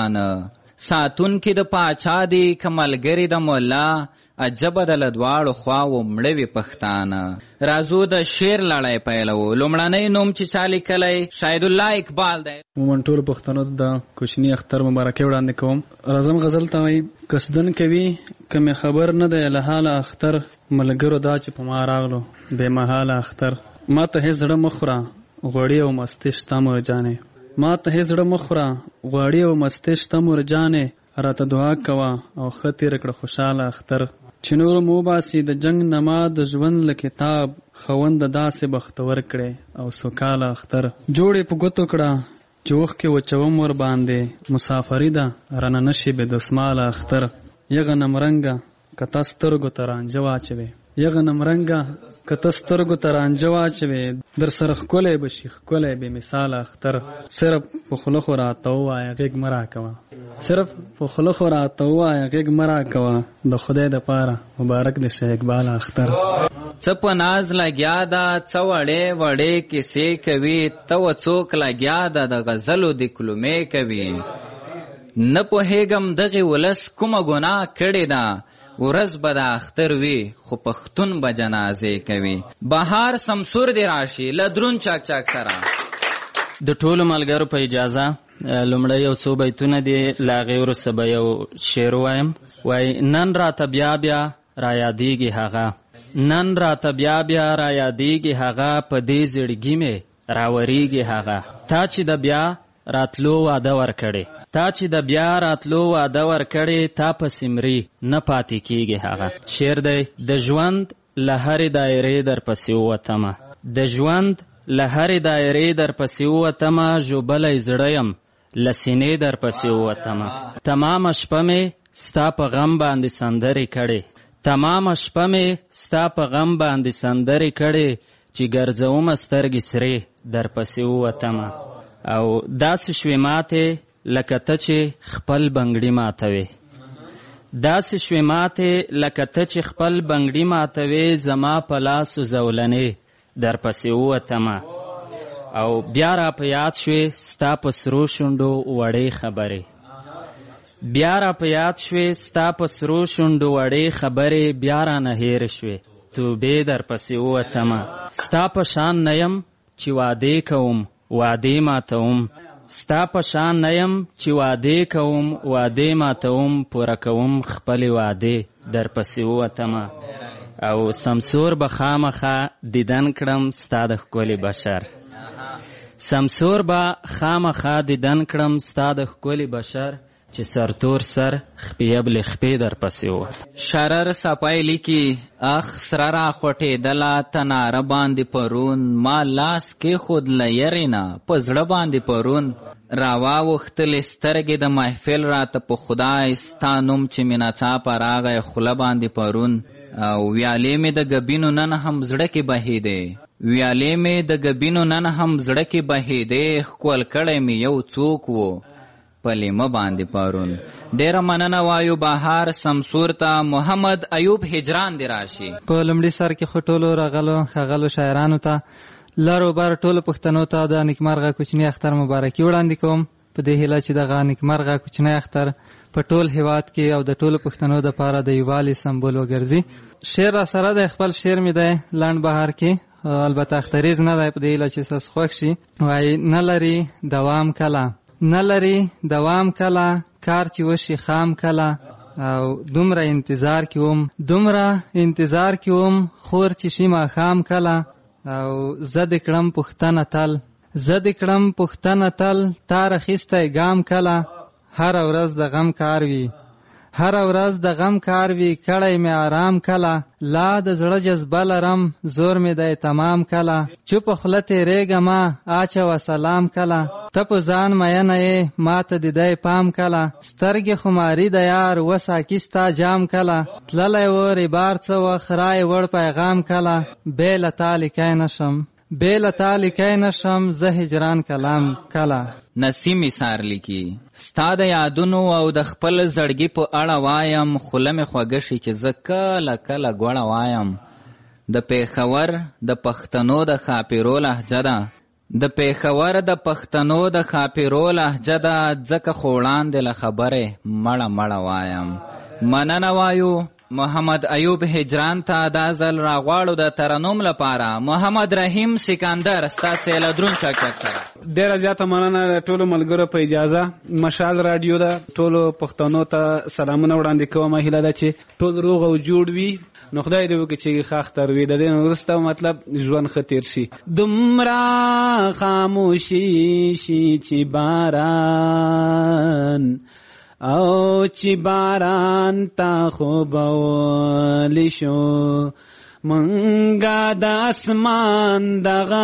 پښتانه ساتون کې د پاچا دی کملګری د مولا عجب د لدواړو خواو مړوي پښتانه. رازو د شعر لړۍ پیلو. لومړنی نوم چې چا لیکلی شاهد الله اقبال دی. عموما ټولو پښتنو ته د کوچني اختر مبارکي وړاندې کوم. راځم غزل ته وایي قصدن کوي که مې خبر نه دی له حاله اختر ملګرو دا چې په ما راغلو بې محاله اختر. ما ته هېڅ زړه مه خوره غوړي او مستې شته مور جانې ما ته هېڅ زړه مه خوره غوړي او مستې شته مور جانې راته دعا کوه او ښه تېره کړه خوشحاله اختر. چې نور مو باسي د جنگ نما د ژوند له کتاب خوند داسې بختور کړي او سوکاله اختر. جوړې په ګوتو کړه چې اوښکې وچوم ور باندې مسافري ده رانه نشي بې دسماله اختر. یغه نمرنګه که تا سترګو ته رانجه واچوې یغه نمرنګه که ته سترګو ته رانجه واچوې در سره ښکلی به شي ښکلی بې مثاله اختر. صرف په خوله خو راته ووایه غېږ مه راکوه صرف په خوله خو راته ووایه غېږ مه راکوه د خدای دپاره مبارک د شه اقبال اختر. څه په ناز لګیا ده څه وړې وړې کیسې کوي ته و څوک لګیا ده د غزلو د کلمې کوي. نه پوهېږم دغې ولس کومه ګناه کړې ده ورځ به د اختر وي خو پښتون به جنازې کوي. بهار سمسور دی راشي له درون چاک چاک سره. د ټولو ملګرو په اجازه لومړی یو څو بیتونه دي له هغې وروسته به یو شعر ووایم. وایي نن راته بیا بیا را یادېږي هغه نن راته بیا بیا را یادېږي هغه په دې زړګي مې راوریږي هغه تا چې د بیا راتلو واده ورکړې تا چې د بیا راتلو واده ورکړې تا په سمري نه پاتې کېږي هغه شعر دی د ژوند له هرې دایرې در پسې ووتمه د ژوند له هرې دایرې در پسې ووتمه ژوبلی زړه یم له سینې در پسې ووتمه تمامه شپه مې ستا په غم باندې سندرې کړې تمامه شپه مې ستا په غم باندې سندرې کړې چې ګرځومه سترګې سرې در پسې ووتمه او داسې شوې ماتې لکه ته چې خپل بنګړي ماتوې داسې شوې ماتې لکه ته چې خپل بنګړي ماتوې زما په لاسو زولنې در پسې ووتمه او بیا را په یاد شوې ستا په سرو شونډو وړې خبرې بیا را په یاد شوې ستا په سرو شونډو وړې خبرې بیا را نه هېرې شوې توبې در پسې ووتمه ستا په شان نه یم چې وعدې کوم وعدې ماتوم ستا په شان نه یم چې وعدې کوم وعدې ماتوم پوره کوم خپلې وعدې در پسې ووتمه او سمسور به خامخا دیدن کړم ستا د ښکلي بشر سمسور به خامخا دیدن کړم ستا د ښکلي بشر چې سرتور سر خپیبل خپې در پسې ووت شرر صفای لیکي اخ سره را خوټېدله تناره باندې پرون ما لاس کېښود له یرې نه په زړه باندې پرون راواوښتلې سترګې د محفل راته په خدای ستا نوم چې مې ناڅاپه راغی خوله باندې پرون او ویالې مې د ګبینو نن هم زړه کې بهېدې ویالې مې د ګبینو نن هم زړه کې بهېدې ښکل کړی مې یو څوک و په لیمه باندې پرون ډېره مننه وایو بهار سمسور ته محمد ایوب هجران دې راشي په لومړي سر کې خو ټولو راغلو ښاغلو شاعرانو ته لر و بر ټولو پښتنو ته د نیکمرغه کوچني اختر مبارکي وړاندې کوم په دې هیله چې دغه نیکمرغه کوچنی اختر په ټول هیواد کې او د ټولو پښتنو دپاره د یووالي سمبول وګرځي شعر را سره دی خپل شعر مې دی لنډ بهار کې البته اختریز نه دی په دې هیله چې ستاسو خوښ شي وایي نه لري دوام کله نه لري دوام کله کار چې وشي خام کله او دومره انتظار کې وم دومره انتظار کې وم خور چې شي ماښام کله او زه دې کړم پوښتنه تل زه دې کړم پوښتنه تل تا راخیستی ګام کله هره ورځ د غم کار وي هره ورځ د غم کار وي کړی مې آرام کله لا د زړه جذبه لرم زور مې دی تمام کله چوپه خوله تېرېږمه اچوه سلام کله ته په ځان مینه یې ما ته د دی پام کله سترګې خماري د یار وساکي ستا جام کله تللی و ریبار څه وخت رای وړ پیغام کله بې له تا لیکی نشم بې له تا لیکی نشم زه هجران کلام کله نسیم ایثار لیکي ستا د یادونو او د خپل زړګي په اړه وایم خوله مې خوږه شي چې زه کله کله ګوړه وایم د پېښور د پښتنو د ښاپیرو لهجه ده د پېښور د پښتنو د ښاپیرو لهجه ده ځکه خو وړاندې له خبرې مړه مړه وایم مننه وایو محمد ایوب هجران ته دا ځل راغواړو د ترنم لپاره محمد رحیم سکندر ستاسې له دروند چاکچاک سره ډېره زیاته مننه د ټولو ملګرو په اجازه مشال راډیو ده ټولو پښتنو ته سلامونه وړاندې کوم هیله ده چې ټول روغ او جوړ وي نو خدای دې وکړي چې ښه اختر وي د دې نه وروسته مطلب ژوند ښه تېر شي دومره خاموشي شي چې باران او چې باران تا خوبولی شو منګه د اسمان دغه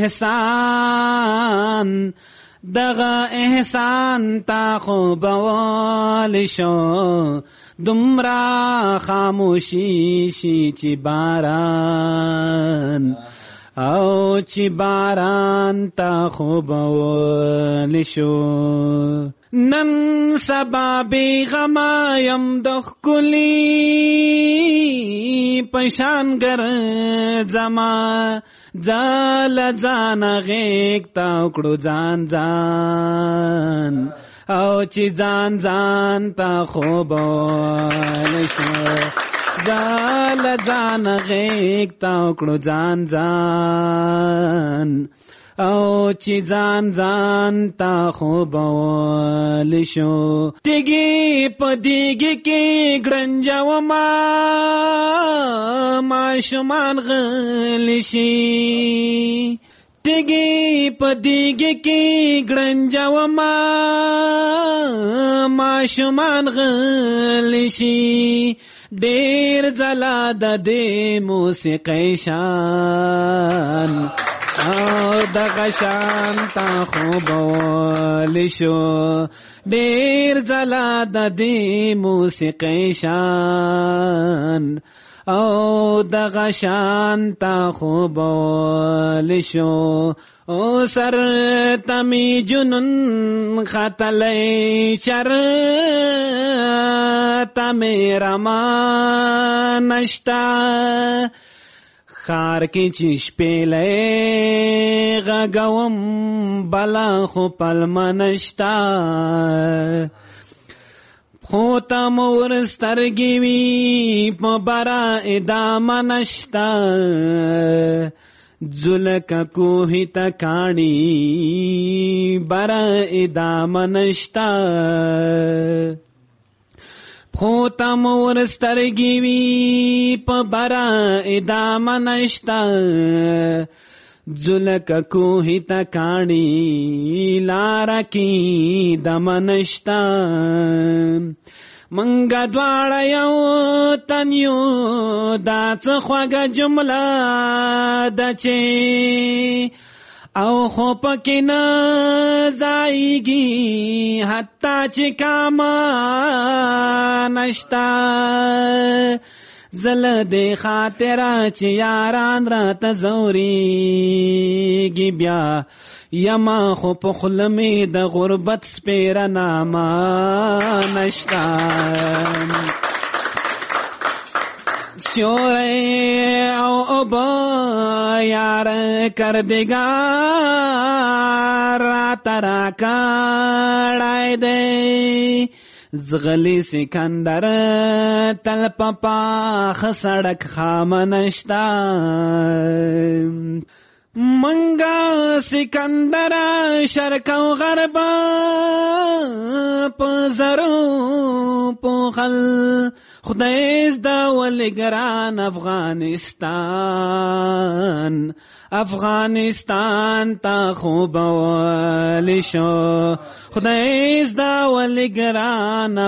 احسان دغه احسان تا خوبولی شو دومره خاموشي شي چې باران او چې باران تا خوبولی شو نن سبا بی غما یم د ښکلي پشان ګرځما ځل ځان غېږ ته وکړو ځان ځان او چې ځان ځان ته خوبولی شو ځل ځان غېږ ته وکړو ځان ځان او چې ځان ځان تا خوبول شو تیږي په دیږي کې ګړنجاو ما ماشومان غلی شي تیږي په دیږي کې ګړنجاو ما ماشومان غلی شي ډېر ځلا د دې موسیقۍ شان او دغه شان تا خوبول شو ډېر ځلا د دې موسیقۍ شان او دغه شان تا خوبول شو او سر تمی جنون خطلی شر تمی رما نشتا خار کی چیش پیلے غگوم بلا خو پلما نشتا خوتا مور سترگی وی پبرا ادام نشتا زلکا کوہی تکانی برا ادام نشتا خوتا مور سترگی وی پبرا ادام نشتا زلکا کوہی تکانی لارا کی دم نشتا منگا دوارا یو تنیو دا څه خوږه جمله ده چې او خو پکې نه ځایږي حتی چې کاما نشتا زله دې خاطره چې یاران راته ځورېږي بیا یما خو په خوله مې د غربت سپېره نامه نشته سیوری او اوبه یار کردگار راته راکړی دی زغلی سکندر تل پاخ سڑک خام نشتا منگا سکندر شرق و غرب پزرو پوخل خدایز دا ولگران افغانستان افغانستان تا خوب والشو خدایز دا ولگران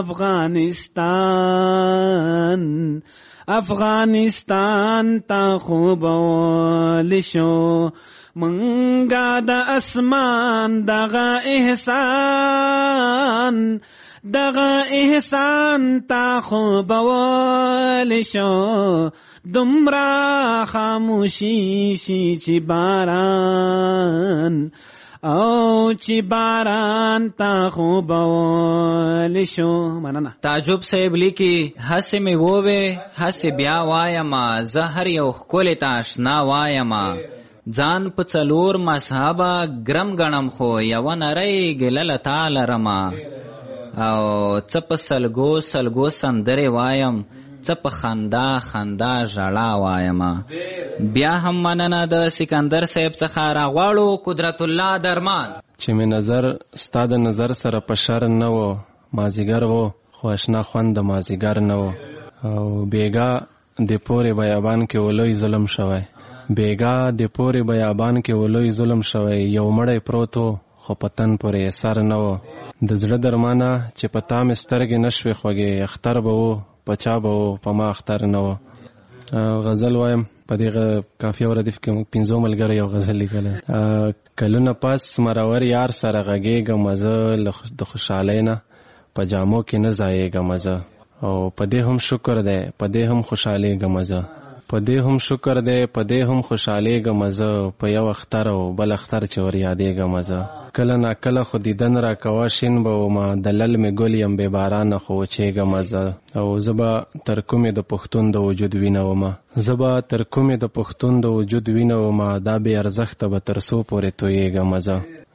افغانستان افغانستان تا خوب والشو منگا دا اسمان دغا احسان دغا احسان تا خوب والشو دمرا خاموشی شی چی باران او چی باران تا خوب والشو مننه تعجب صاحب لیکي هسې مې ووې هسې بیا وایما زه هر یو ښکلې ته اشنا وایما ځان په څلور مذهبه ګرم ګڼم خو یوه نری ګیله له تا لرمه او څه په سلګو سلګو سندرې وایم څه په خندا خندا ژړا وایمه بیا هم مننه د سکندر صاحب څخه راغواړو قدرت الله درمان چې مې نظر ستا د نظر سره په شر نه و مازیګر و خو اشنا خوند د مازیګر نه و او بیګا د پورې بیابان کې ولوی ظلم شوی بیګا د پورې بیابان کې ولوی ظلم شوی یو مړی پروت و خو پتن پورې سر نه و د زړه درمانه چې په تا مې سترګې نه شوې خوږې اختر به و پچا به و په ما اختر نه و غزل وایم په دې کافیه ردیف کې موږ پنځو ملګرو یو غزل لیکلی کلونه پس مرور یار سره غږېږم زه د خوشحالۍ نه په جامو کې نه ځایېږم زه او په دې هم شکر دی په دې هم خوشحالېږم زه په دې هم شکر دی په دې هم خوشحالېږم زه په یو اختر او بل اختر چې ور یادېږم زه کله ناکله خو دیدن را کوه شین به ومه د لل مې ګل یم بې بارانه خو وچېږم زه او زه به تر کومې د پښتون د وجود وینه ومه زه به تر کومې د پښتون د وجود وینه ومه دا بې ارزښته به تر څو پورې تویېږم زه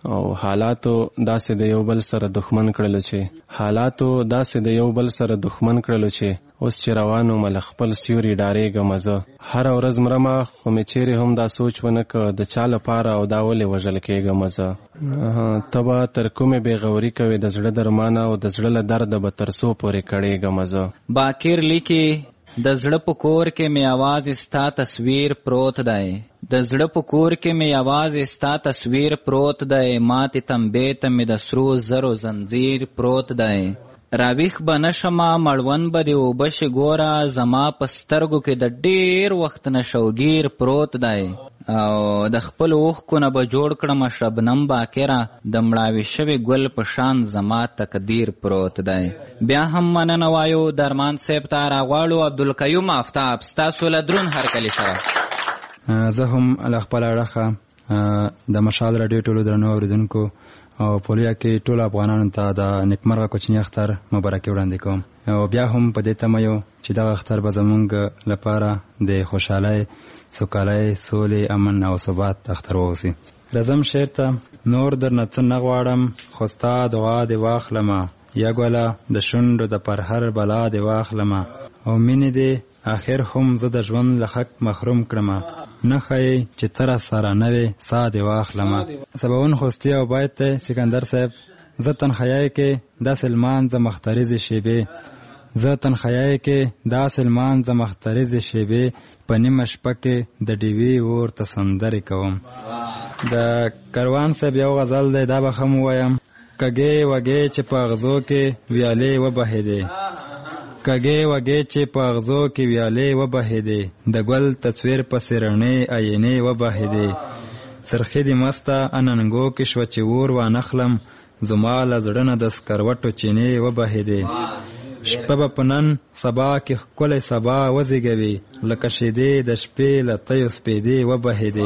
او حالاتو داسې د یو بل سره دښمن کړلو چې حالاتو داسې د یو بل سره دښمن کړلو چې اوس چې روانو مل خپل سیوري ډارېږم زه هر ورځ مرمه خو مې چیرې هم دا سوچ ونه که د چا لپاره او دا ولې وژل کېږم زه ته به تر کومې بېغوري کوې د زړه درمانه او د زړه له درده به تر څو پورې کړېږم زه باکر لیکي د زړه په کور کې مې یوازې ستا تصویر پروت دی د زړه په کور کې مې یوازې ستا تصویر پروت دی ماتې تنبې ته مې د سرو زرو زنځیر پروت دی راویښ به نشمه مړوند به دې اوبه شي ګوره زما په سترګو کې د ډېر وخت نه شوګیر پروت دی او د خپلو اوښکو نه به جوړ کړمه شبنم باکره د مړاوي شوي ګل په شان زما تقدیر پروت دی بیا هم مننه وایو درمان صاحب ته راغواړو عبدالقیوم آفتاب ستاسو له دروند هرکلي سره زه هم له خپله اړخه د مشال راډیو ټولو درنو اورېدونکو او پولیا کې ټول افغانانو ته د نیکمرغه کوچني اختر مبارکي وړاندې کوم او بیا هم په دې تمه یو چې دغه اختر به زموږ لپاره د خوشحالۍ سوکالۍ سولې امن او ثبات اختر واوسي راځم شعر ته نور درنه څه نه غواړم خو ستا دعا دې واخلمه یا ګوله د شونډو د پرهر بلا دې واخلمه او مینې دې آخر هم زه د ژوند له حق محروم کړمه نه ښایي چې ته را سره نه وې ساه دې واخلمه سباون خوستی او باید ته سکندر صاحب زه تنخیای کې داسې لمانځه مختریزې شیبې زه تنخیای کې داسې لمانځه مختریزې شیبې په نیمه شپه کې د ډیوې اور ته سندرې کوم د کروان صاحب یو غزل دی دا به هم ووایم کږې وږې چې په اغزو کې ویالې وبهېدې کږې وږې چې په اغزو کې ویالې وبهېدې د ګل تصویر پسې رڼې آینې وبهېدې سرخې دې مسته اننګو کې شوه چې اور وانخلم زما له زړه نه د سکروټو چینې وبهېدې شپه به په نن سبا کې ښکلی سبا وزېږوي لکه شیدې د شپې له تیو سپېدې وبهېدې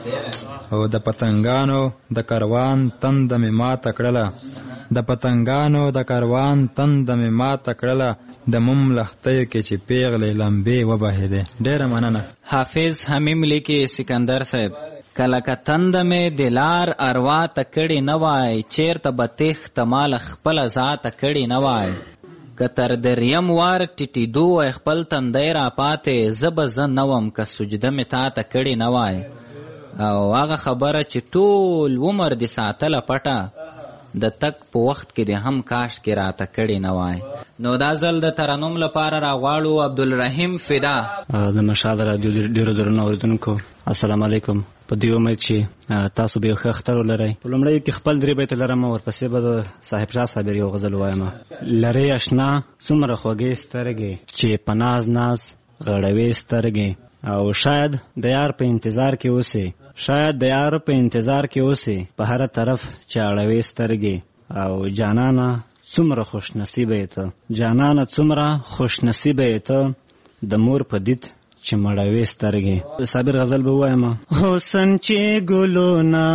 او د پتنګانو د کاروان تنده مې ماته کړله د پتنګانو د کاروان تنده مې ماته کړله د موم لښتیو کې چې پیغلې لمبې وبهېدې ډېره مننه حافظ حمیم لیکي سکندر صاحب کله که تنده مې د لار اروا ته کړې نه وای چیرته به تېښته مال خپله ذاته کړې نه وای که تر دریم وار ټیټېدو وای خپل تندی راپاتې زه به زه نه وم که سجده مې تا ته کړې نه وای او هغه خبره چې ټول عمر دې ساتله پټه د تک په وخت کې دې هم کاش کې راته کړې نه وای نو دا ځل د ترنم لپاره راغواړو عبدالرحیم فدا د مشال راډیو ډېرو درنو اورېدونکو السلام علیکم په دې امید چې تاسو به یو ښه اختر ولرئ په لومړیو کې خپل درې بیته لرم ورپسې به د صاحب شاه صابر یو غزل ووایم لرې اشنا څومره خوږې سترګې چې په ناز ناز غړوې سترګې او شاید د یار په انتظار کې اوسې شاید د یار په انتظار کې اوسې په هر طرف چې اړوې سترګې او جانانه څومره خوش نصیبه یې ته جانانه څومره خوش نصیبه یې ته د مور په دید چې مړوې سترګې صابر غزل به ووایم حسن چې ګلو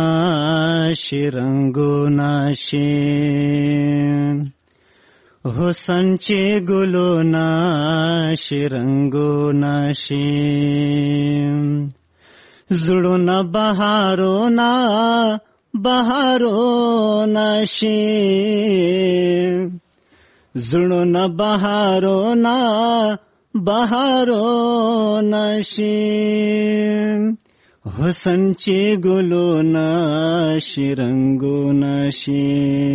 ناشي رنګو ناشي حسن چې ګلو ناشي رنګو ناشي زړونه بهارو نا بهارو ناشي زړونه بهارو نا بهارو ناشي حسن چې ګلو ناشي رنګو ناشي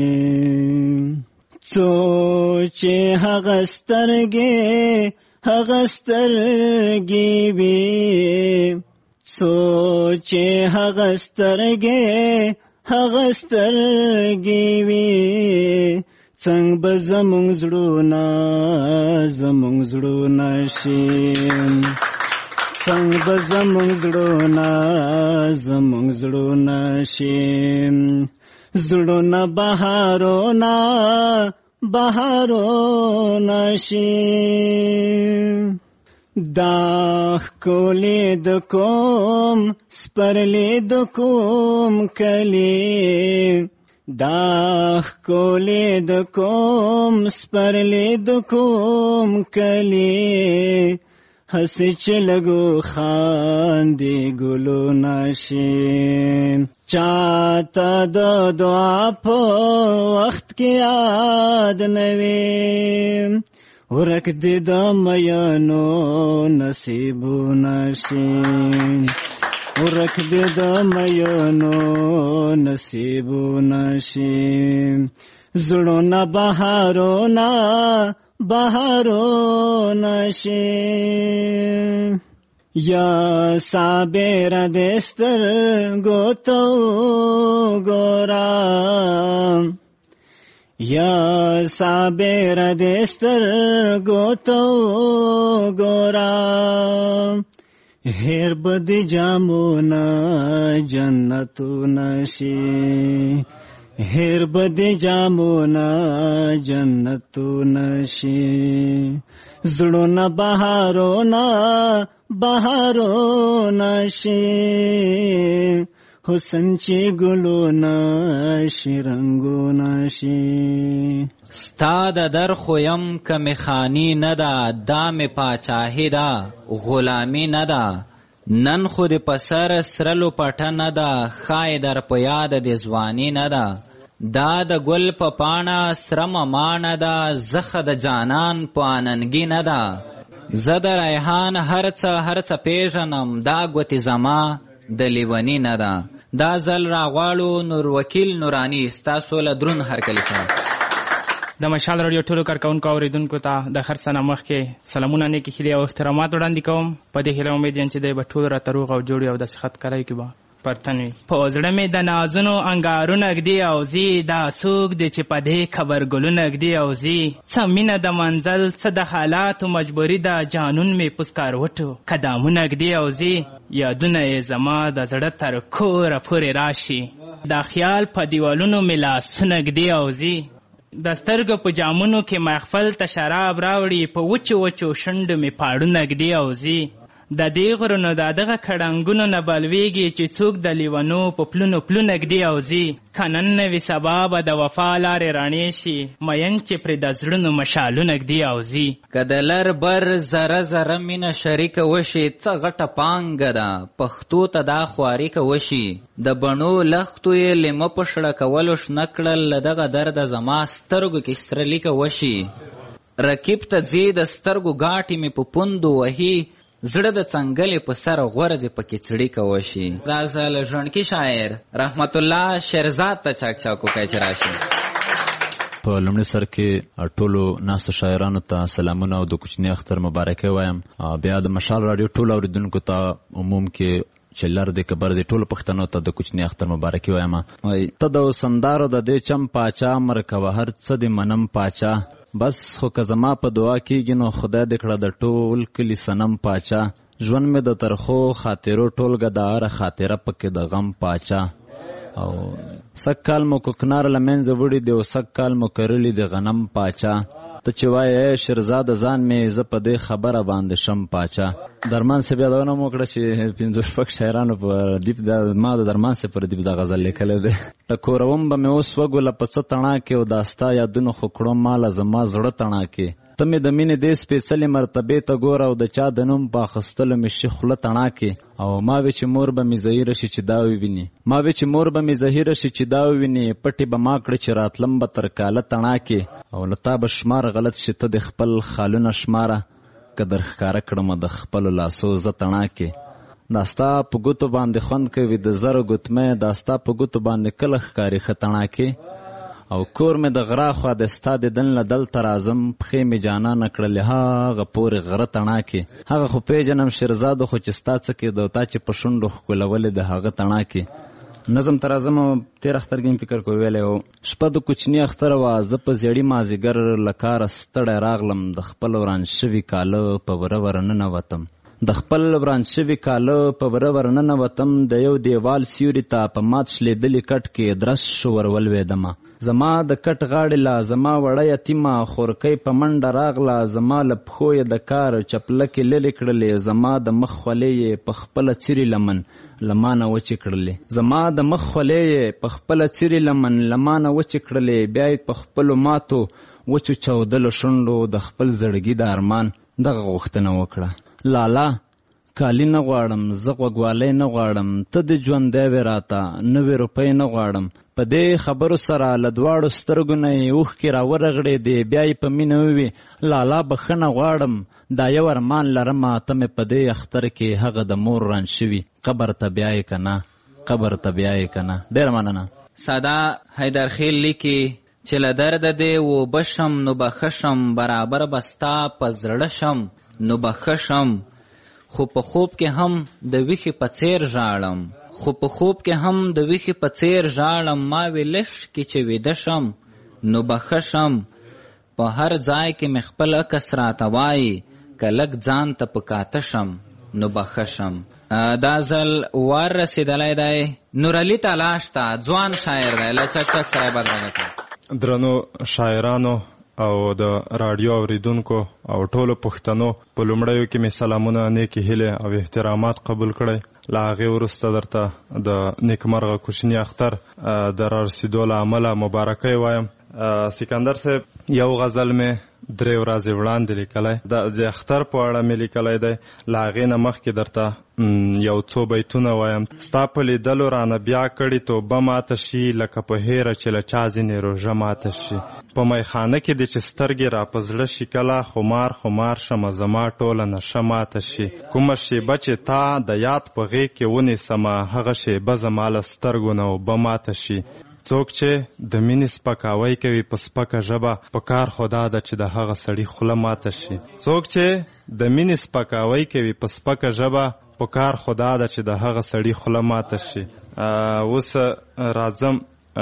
څو چې هغه سترګې هغه سترګې وي څو چې هغه سترګې هغه سترګې وي څنګه به زموږ زړونه زموږ زړونه شي څنګه به زموږ زړونه زموږ زړونه شي زړونه بهارونه بهارونه شي دا ښکلې د کوم سپرلې د کوم کلي دا ښکلې د کوم سپرلې د کوم کلي هسې چې لګو خاندې ګلو ناشین چاته د دعا په وخت کې یاد نوي ورک دې د میانو نصیبونه شین ورک دې د میانو نصیبونه شین زړونه بهارونه بهارونه شین یا صابر دې سترګو ته وګورم یا صابر دې سترګو ته وګورم هیر بدی جامونه جنتونه شي هیر بدی جامونه جنتونه شي زړونه بهارونه بهارونه شي حسن چې ګلونه شي رنګونه شي ستا د در خویم که مخانی نه ده دا مې پاچاهي ده غلامي نه ده نن خو د په سر سرلو پټه نه ده ښایي در په یاد د ځواني نه ده دا د ګل په پاڼه سره ممانه ده زخه د جانان په آننګي نه ده زه د ریحان هر څه هر څه پیژنم دا ګوتې زما د لیوني نه ده دا ځل راغواړو نور وکیل نورانی ستاسو له دروند هرکلي سره د مشال رادیو ټولو کارکونکو اوریدونکو ته د هر څه نه مخکې سلامونه نیکې هیلې او احترامات وړاندې کوم په دې هیله امید یم چې دی به ټول راته روغ او جوړ او د صحت کاری کې به پرتن وي په زړه مې د نازونو انګارونه ږدي او ځي دا څوک دی چې په دې خبرګلونه ږدي او ځي څه مینه د منزل څه د حالاتو مجبوري ده جانون مې په سکاروټو قدمونه ږدي او ځي یادونه یې زما د زړه تر کوره پورې راشي دا خیال په دیوالونو مې لاسونه ږدي او ځي د سترګو په جامونو کې محفل ته شراب راوړي په وچو وچو شونډو مې پاړونه ږدي او ځي د دې غرونو د دغه کړنګونو نه بلویږي چې څوک د لیونو په پلونو پلونه ږدي او ځي که نن نه وي سبا به د وفا لارې رڼې شي مین چې پرې د زړونو مشالونه ږدي او ځي که د لر بر زره زره مینه شریکه وشي څه غټه پانګه ده پښتو ته دا خواریکه وشي د بڼو لختو یې لیمه په شړه کولو شنه کړل له دغه درده زما سترګو کې سره لیکه وشي رقیب ته ځي د سترګو ګاټې مې په پوندو وهي زړه د څنګلې په سر غورځې پکې څړیکه وشي دا ځل ژوندکی شاعر رحمت الله شیرزاد ته چاک چاک وکړئ چې راشي په لومړي سر کې ټولو ناستو شاعرانو ته سلامونه او د کوچني اختر مبارکي وایم بیا د مشال رادیو ټولو اوریدونکو ته عموم کې چې لر دې کبر دې ټولو پښتنو ته د کوچني اختر مبارکي وایم ته د سندارو د دې چم پاچا مرکوه هر څه دې منم پاچا بس خو که زما په دعا کېږي نو خدای دې کړه د ټول کلي صنم پاچا ژوند مې د ترخو خاطرو ټولګه د هره خاطره پکې د غم پاچا او سږ کال مو کوکنار له منځه وړي دی او سږ کال مو کرلي د غنم پاچا ته چې وایې شیرزاده ځان مې زه په دې خبره باندې شم پاچا درمان صاحب یادونه مو وکړه چې پنځه شپږ شاعرانو په دیپ د ما د درمان صاحب پر دیپ د غزل لیکلی دی ټکوروم به مې اوس وګوله په څه تڼاکې او دا ستا یادونو خو کړو ماله زما زړه تڼاکې ته مې د مینې دې سپېڅلې مرتبې ته ګوره او د چا د نوم په اخیستلو مې شي خوله تڼاکې او ما وې چې مور به مې زهیره شي چې دا وویني ما وې چې مور به مې زهیره شي چې دا وویني پټې به ما کړې چې راتلم به تر کاله تڼاکې او له تا به شمار غلط شي ته د خپل خالونه شماره که در ښکاره کړمه د خپلو لاسو زه تڼاکې دا ستا په ګوتو باندې خوند کوي د زرو ګوتمۍ دا ستا په ګوتو باندې کله ښکاري ښه تڼاکې او کور مې د غرا خوا د ستا د دن له دلته راځم پښې مې جانانه کړلې هغه پورې غره تڼاکې هغه خو پیژنم شیرزادو خو چې ستا څه کېده او تا چې په شونډو ښکلولې د هغه تڼاکې نظم ته راځم او تېر اختر کې مې فکر کوی ویلی و شپه د کوچني اختر وه زه په زیړي مازدیګر له کاره ستړی راغلم د خپل وران شوي کاله په وره ور ننوتم د خپل وران شوي کاله په وره ور ننوتم د یو دیوال سیوري ته په مات شلېدلي کټ کې درس شو ور ولوېدمه زما د کټ غاړې لا زما وړه یتیمه خورکۍ په منډه راغله زما له پښو یې د کار چپلکې لرې کړلې زما د مخ خولې یې په خپله څیرې لمن لمانه وچې کړلې زما د مخ خولې یې په خپله څیرې لمن لمانه وچې کړلې بیا یې په خپلو ماتو وچو چاودلو شونډو د خپل زړګي د ارمان دغه غوښتنه وکړه لالا کالی نه غواړم، زه غوږوالۍ نه غواړم، ته د ژوندی وې راته نوې روپۍ نه غواړم. په دې خبرو سره له دواړو سترګو نه یې اوښکې راورغړېدې. بیا یې په مینه ووې لالا بښنه غواړم، دا یو ارمان لرمه ته مې په دې اختر کې هغه د مور ران شوي. قبر ته بیایې که نه، قبر ته بیایې که نه. ډېره مننه. ساده حیدرخیل لیکي چې له درده دې اوبه شم نو بښه شم، برابر به ستا په زړه شم نو بښه شم. خو په خوب کې هم د ویښې په څیر ژاړم، خو په خوب کې هم د ویښې په څیر ژاړم. ما وې لش کې چې ویده شم نو بښه شم. په هر ځای کې مې خپل عکس راته وایي که لږ ځان ته په کاته شم نو بښه شم. دا ځل وار رسېدلی دی نورعلي تلاش ته، ځوان شاعر دی، له چک چک سره یې بدرګه کړ. درنو شاعرانو او د رادیو اوریدونکو او ټولو پښتنو په لومړیو کې مې سلامونه، نیکې هیلې او احترامات قبول کړئ. له هغې وروسته درته د نیکمرغه کوچني اختر د رارسېدو له امله مبارکۍ وایم. سکندر صاحب یو غزل مې درې ورځې وړاندې لیکلی، د اختر په اړه مې لیکلی دی. له هغې نه مخکې درته یو څو بیتونه وایم. ستا په لیدلو رانه بیا کړي توبه ماته شي، لکه په هیره چې له چا ځینې روژه ماته شي. په میخانه کې دې چې سترګې را په زړه شي، کله خمار خمار شمه زما ټوله نشه ماته شي. کومه شیبه چې تا د یاد په غېږ کې ونیسمه، هغه شیبه زما له سترګو نه اوبه ماته شي. څوک چې د مینې سپکاوی کوي په سپکه ژبه، په کار خدا ده چې د هغه سړي خوله ماته شي. څوک چې د مینې سپکاوی کوي په سپکه ژبه، په کار خدا ده چې د هغه سړي خوله ماته شي. اوس راځم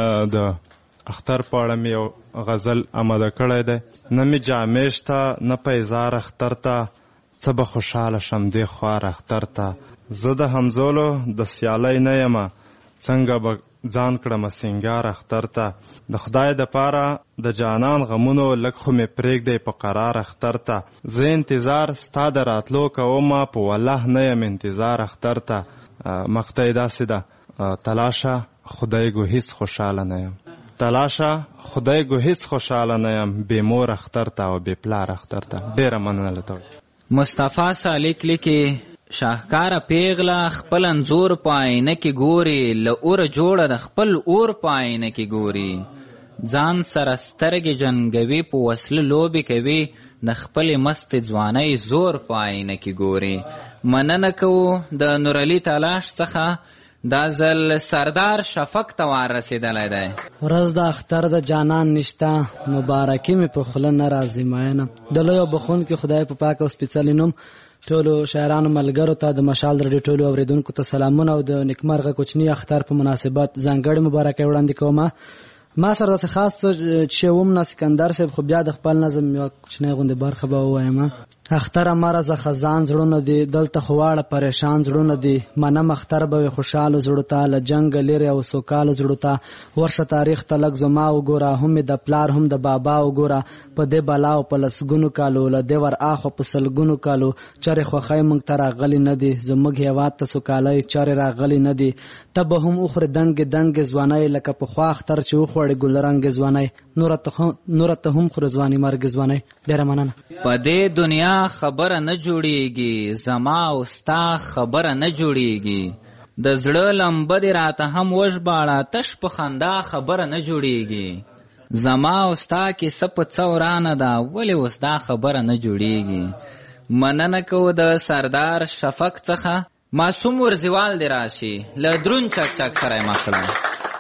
د اختر په اړه مې یو غزل آماده کړی دی. نه مې جامې شته نه پیزار اختر ته، څه به خوشحاله شم دې خوار اختر ته. زه د همزولو د سیالۍ نه یمه، څنګه به ځان کړم سینګار اختر ته. د خدای د پاره د جانان غمونو لږ خو مې پرېږدی په قرار اختر ته. زه انتظار ستا د راتلو کومه، په والله نه یم انتظار اختر ته. مقطع یې داسې ده: تلاشه خدای گو هیڅ خوشحاله نه یم، تلاشه خدای گو هیڅ خوشحاله نه یم، بې مور اختر ته او بې پلار اختر ته. ډېره مننه له تا. مصطفی سالیک لیکي شاهکاره پیغله خپل انځور په آینه کې ګوري، له اوره جوړه د خپل اور په آینه کې ګوري. ځان سره سترګې جنګوي، په وسله لوبې کوي، د خپلې مستې ځوانۍ زور په آینه کې ګوري. مننه کوو د نورعلي تلاش څخه. دا ځل سردار شفق ته وار رسېدلی دی. ورځ د اختر د جانان نشته، مبارکي مې په خوله نه راځي مینه. د لوی او بخونکي خدای په پاک او سپېڅلي نوم ټولو شاعرانو ملګرو ته د مشال رادیو ټولو اوریدونکو ته سلامونه او د نیکمرغه کوچني اختر په مناسبت ځانګړې مبارکۍ وړاندې کوم. ما سره داسې خاص چې وم نه سکندر صاحب، خو بیا د خپل نظم یوه کوچنۍ غوندې برخه به ووایم. اختر مرزه خزان زړونه دي، دلته خو واړه پریشان زړونه دي. منم اختر به وي خوشحاله زړو ته، له جنګه لرې او سوکاله زړو ته. ورشه تاریخ ته لږ زما وګوره، هم د پلار هم د بابا وګوره. په دې بلا او په لسګونو کالو، له دې ور اخوا په سلګونو کالو، چرې خوښۍ موږ ته راغلي نه دي. زموږ هېواد ته سوکالۍ چرې راغلي نه دي. ته به هم وخورې دنګې دنګې ځوانۍ، لکه پخوا اختر چې وخوړې ګلرنګې ځوانۍ. نوره ته هم خورې ځواني مرګې ځوانۍ. ډېره مننه. په دې دنیا خبره نه جوړیږي، زما او ستا خبره نه جوړیږي. د زړه لمبه دې راته هم وژباړه، تش په خندا خبره نه جوړیږي. زما او ستا کیسه په څه ورانه ده، ولې اوس دا خبره نه جوړیږي. مننه کوو د سردار شفق څخه. معصوم ورزیوال دې راشي، له دروند چک چک سره یې مخ کړه.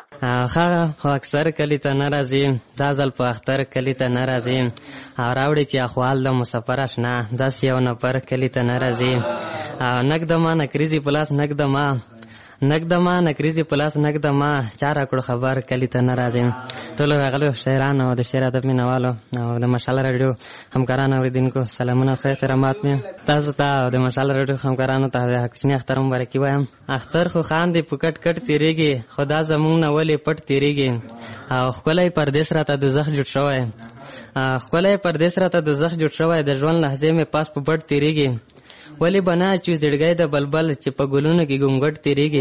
هغه خو اکثر کلی ته نه راځي، دا ځل په اختر کلی ته نه راځي. او راوړي چې اخوال د مسافر اشنا، داسې یو نفر کلی ته نه راځي. نګدما نکریزي پلاس نګدما نګدما نکریزي پلاس نګدما، چا راکړو خبر کلی ته نه راځي. ټولو راغلو شاعرانو او د شعر ادب مینوالو او د مشال رادیو همکارانو اوریدونکو سلامونه او خیرات مې تاسو ته او د مشال رادیو همکارانو ته کوچني اختر مبارکي وایم. اختر خو خاندې په کټ کټ تیریږي، خدا زمونږ نه ولې پټ تیریږي. او ښکلی پردیس راته دوزخ جوړ شوی، ښکلی پردیس راته دوزخ جوړ شوی. د ژوند لحظې مې پاس په بټ تیریږي. ولی بنا چې زړګی د بلبل چې په ګلونو کې ګونګټ تیریږي.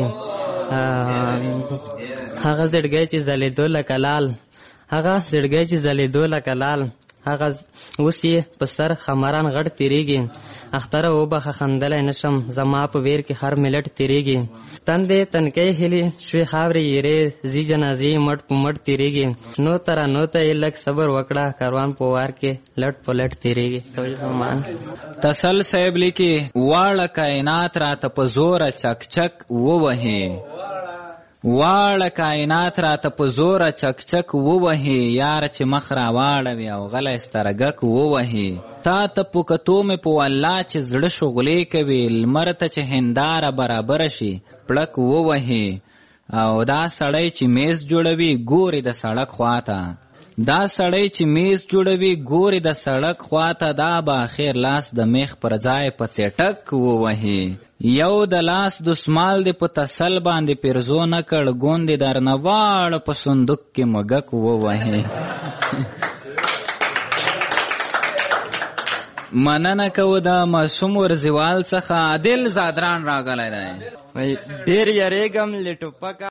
هغه زړګی چې ځلېدو لکه لال، هغه زړګی چې ځلېدو لکه لال، هغه اوس یې په سر خمران غټ تیریږي. اختره وبخه خندلی نشم زما په ویر کې هر ملت تیریږي. تندې تنکۍ هلي شوې خاورې یېرې زی جنازې مټ په مټ تیریږي. نو تره نو ته یې لږ صبر وکړه کاروان په وار کې لټ په لټ تیریږي. تسل صاحب لیکي واړه کائنات راته په زوره چک چک ووهي، واړه کائنات راته په زوره چک چک ووهي، یار چې مخ را واړوي او غلی سترګک ووهي. تا ته په کتو مې په والله چې زړه شغلې کوي، لمر ته چې هنداره برابره شي پړک ووهي. او دا سړی چې میز جوړوي ګوري د سړک خواته، دا سړی چې میز جوړوي ګوري د سړک خواته، دا به اخر لاس د میخ پر ځای په څټک ووهي. یو د لاس دسمال دې په تسل باندې پیرزو نه کړ، ګوندې درنه واړه په صندوق کې مګک ووهي. مننه کوو د معصوم ورزیوال څخه. عادل زادران راغلی دی. ډېر یریږم له ټوپکه